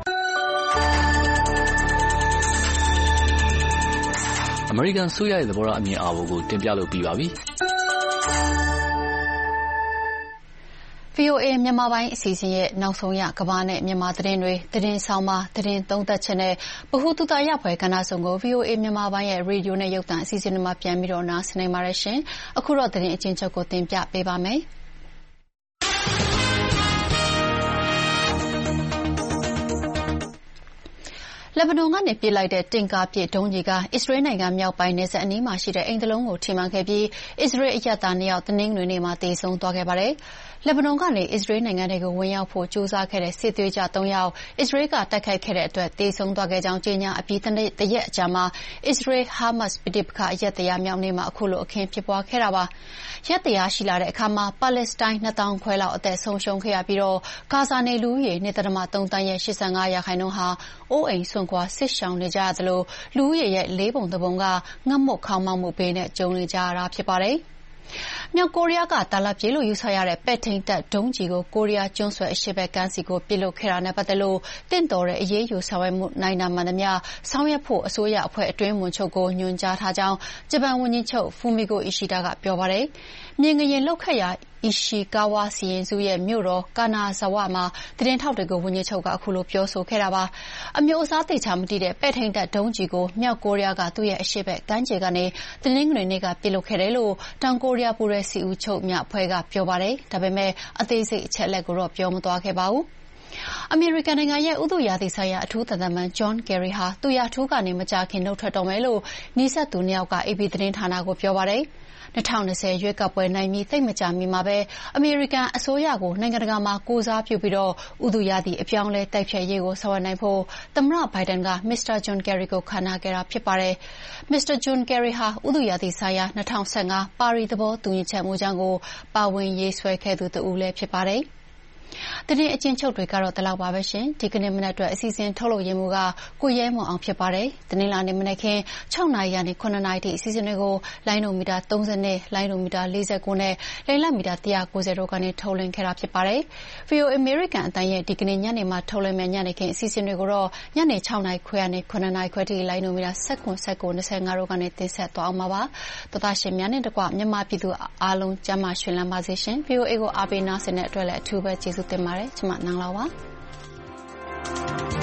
အမေရိကန်ဆိုရရဲ့သဘောထားအမြင်အာဘော်ကိုတင်ပြလို့ပြီးပါပြီ။ဗီအိုအေ မြန်မာပိုင်းအစီအစဉ်ရဲ့နောက်ဆုံးရကမ္ဘာနဲ့မြန်မာသတင်းတွေသတင်းဆောင်မသတင်းသုံးသပ်ချက်နဲ့ဗဟုသုတရဖွယ်ကဏ္ဍဆောင်ကို ဗီအိုအေ မြန်မာပိုင်းရဲ့ရေဒီယိုနဲ့ရုပ်သံအစီအစဉ်တွေမှာပြန်ပြီးတော့နားဆင်နိုင်ပါတယ်ရှင်။အခုတော့သတင်းအကျဉ်းချုပ်ကိုတင်ပြပေးပါမယ်။လက်ဘနွန်ကနေပစ်လိုက်တဲ့တင့်ကားပစ်ဒုံးကျည်ကအစ္စရေးနိုင်ငံမြောက်ပိုင်းနယ်စပ်အနီးမှာရှိတဲ့အိမ်တစ်လုံးကိုထိမှန်ခဲ့ပြီးအစ္စရေးအရပ်သားနှစ်ယောက်တနင်္ဂနွေနေ့မှာသေဆုံးသွားခဲ့ပါတယ်။လက်ဘနွန်ကနေအစ္စရေးနိုင်ငံထဲကိုဝင်ရောက်ဖို့ကြိုးစားခဲ့တဲ့စစ်သွေးကြသုံးယောက်အစ္စရေးကတိုက်ခိုက်ခဲ့တဲ့အတွက်သေဆုံးသွားခဲ့ကြောင်းကြေညာအပြီးတရက်အကြာမှာအစ္စရေး-ဟာမတ်စ်ပဋိပက္ခရက်တရာမြောက်နေ့မှာအခုလိုအခင်းဖြစ်ပွားခဲ့တာပါ။ရက်တရာရှိလာတဲ့အခါမှာပါလက်စတိုင်းနှစ်သောင်းခွဲလောက်အသက်ဆုံးရှုံးခဲ့ရပြီးတော့ဂါဇာနေလူဦးရေ ၂.၃ သန်းရဲ့ ၈၅ ရာခိုင်နှုန်းဟာအိုးအိမ်စွန့်ခွာစစ်ရှောင်နေကြရသလိုလူဦးရေရဲ့လေးပုံတစ်ပုံကငတ်မွတ်ခေါင်းပါးမှုဘေးနဲ့ကြုံနေကြရတာဖြစ်ပါတယ်။မြောက်ကိုရီးယားကတာလတ်ပြေလို့ယူဆရတဲ့ပဲ့ထိန်းတပ်ဒုံးကျည်ကိုကိုရီးယားကျွန်းဆွယ်အရှေ့ဘက်ကမ်းစီကိုပစ်လွှတ်ခဲ့တာနဲ့ပတ်သက်လို့တင့်တော်တဲ့အရေးယူဆောင်ရွက်မှုနိုင်တာမှန်သမျှဆောင်ရွက်ဖို့အစိုးရအဖွဲ့အတွင်းဝန်ချုပ်ကိုညွှန်ကြားထားကြောင်းဂျပန်ဝန်ကြီးချုပ်ဖူမီဂိုအီရှီဒါကပြောပါတယ်။မြေငလျင်လှုပ်ခတ်ရာအီရှီကာဝါစီရင်စုရဲ့မြို့တော်ကာနာဇဝမှာသတင်းထောက်တွေကိုဝန်ကြီးချုပ်ကအခုလိုပြောဆိုခဲ့တာပါ။အမျိုးအစားသေချာမတည်တဲ့ပဲ့ထိန်းတပ်ဒုံးကျည်ကိုမြောက်ကိုရီးယားကသူ့ရဲ့အရှေ့ဘက်ကမ်းခြေကနေတနင်္ဂနွေနေ့ကပစ်လွှတ်ခဲ့တယ်လို့တောင်ကိုရီးယားပူးတွဲစစ်ဦးချုပ်များအဖွဲ့ကပြောပါတယ်။ဒါပေမဲ့အသေးစိတ်အချက်အလက်ကိုတော့ပြောမသွားခဲ့ပါဘူး။အမေရိကန်နိုင်ငံရဲ့ဥတုရာသီဆိုင်ရာအထူးသံတမန်ဂျွန်ကယ်ရီဟာသူ့ရာထူးကနေမကြာခင်နှုတ်ထွက်တော့မယ်လို့နှိစက်သူနှစ်ယောက်ကအေပီသတင်းဌာနကိုပြောပါတယ်။၂၀၂၀ရွေးကောက်ပွဲနိုင်ပြီးသိပ်မကြာမီမှာပဲအမေရိကန်အစိုးရကိုနိုင်ငံတကာမှာကိုယ်စားပြုပြီးတော့ဥတုရာသီအပြောင်းအလဲတိုက်ဖျက်ရေးကိုဆောင်ရွက်နိုင်ဖို့သမ္မတဘိုင်ဒန်ကမစ္စတာဂျွန်ကယ်ရီကိုခန့်ထားခဲ့တာဖြစ်ပါတယ်။မစ္စတာဂျွန်ကယ်ရီဟာဥတုရာသီဆိုင်ရာ၂၀၁၅ပါရီသဘောတူညီချက်မူကြမ်းကိုပါဝင်ရေးဆွဲခဲ့သူတဦးလည်းဖြစ်ပါတယ်။သတင်းအကျဉ်းချုပ်တွေကတော့ဒီလောက်ပါပဲရှင်ဒီကနေ့မနက်အတွက်အစီအစဉ်ထုတ်လုပ်ရမှုကကိုရဲမွန်အောင်ဖြစ်ပါတယ်တင်းလာနေမနက်ခင်း၆နာရီကနေ9နာရီထိအစီအစဉ်တွေကိုလိုင်းနိုမီတာ၃၀နဲ့လိုင်းနိုမီတာ၄၉နဲ့လိုင်းလမီတာ၁၉၀တို့ကနေထုတ်လွှင့်ခဲ့တာဖြစ်ပါတယ် ဗီအိုအေ American အတန်းရဲ့ဒီကနေ့ညနေမှာထုတ်လွှင့်မယ့်ညနေခင်းအစီအစဉ်တွေကိုတော့ညနေ၆နာရီခွဲကနေ9နာရီခွဲထိလိုင်းနိုမီတာ၁၉ ၁၉ ၂၅တို့ကနေတင်ဆက်သွားအောင်ပါပါတော်သားရှင်များနဲ့တကွမြန်မာပြည်သူအားလုံးကျန်းမာရှင်လန်းပါစေရှင် ဗီအိုအေ ကိုအားပေးနာဆင်တဲ့အတွက်လည်းအထူးပဲကျေးဇူးတင်ပါတယ်ကျွန်မနန်းလာပါ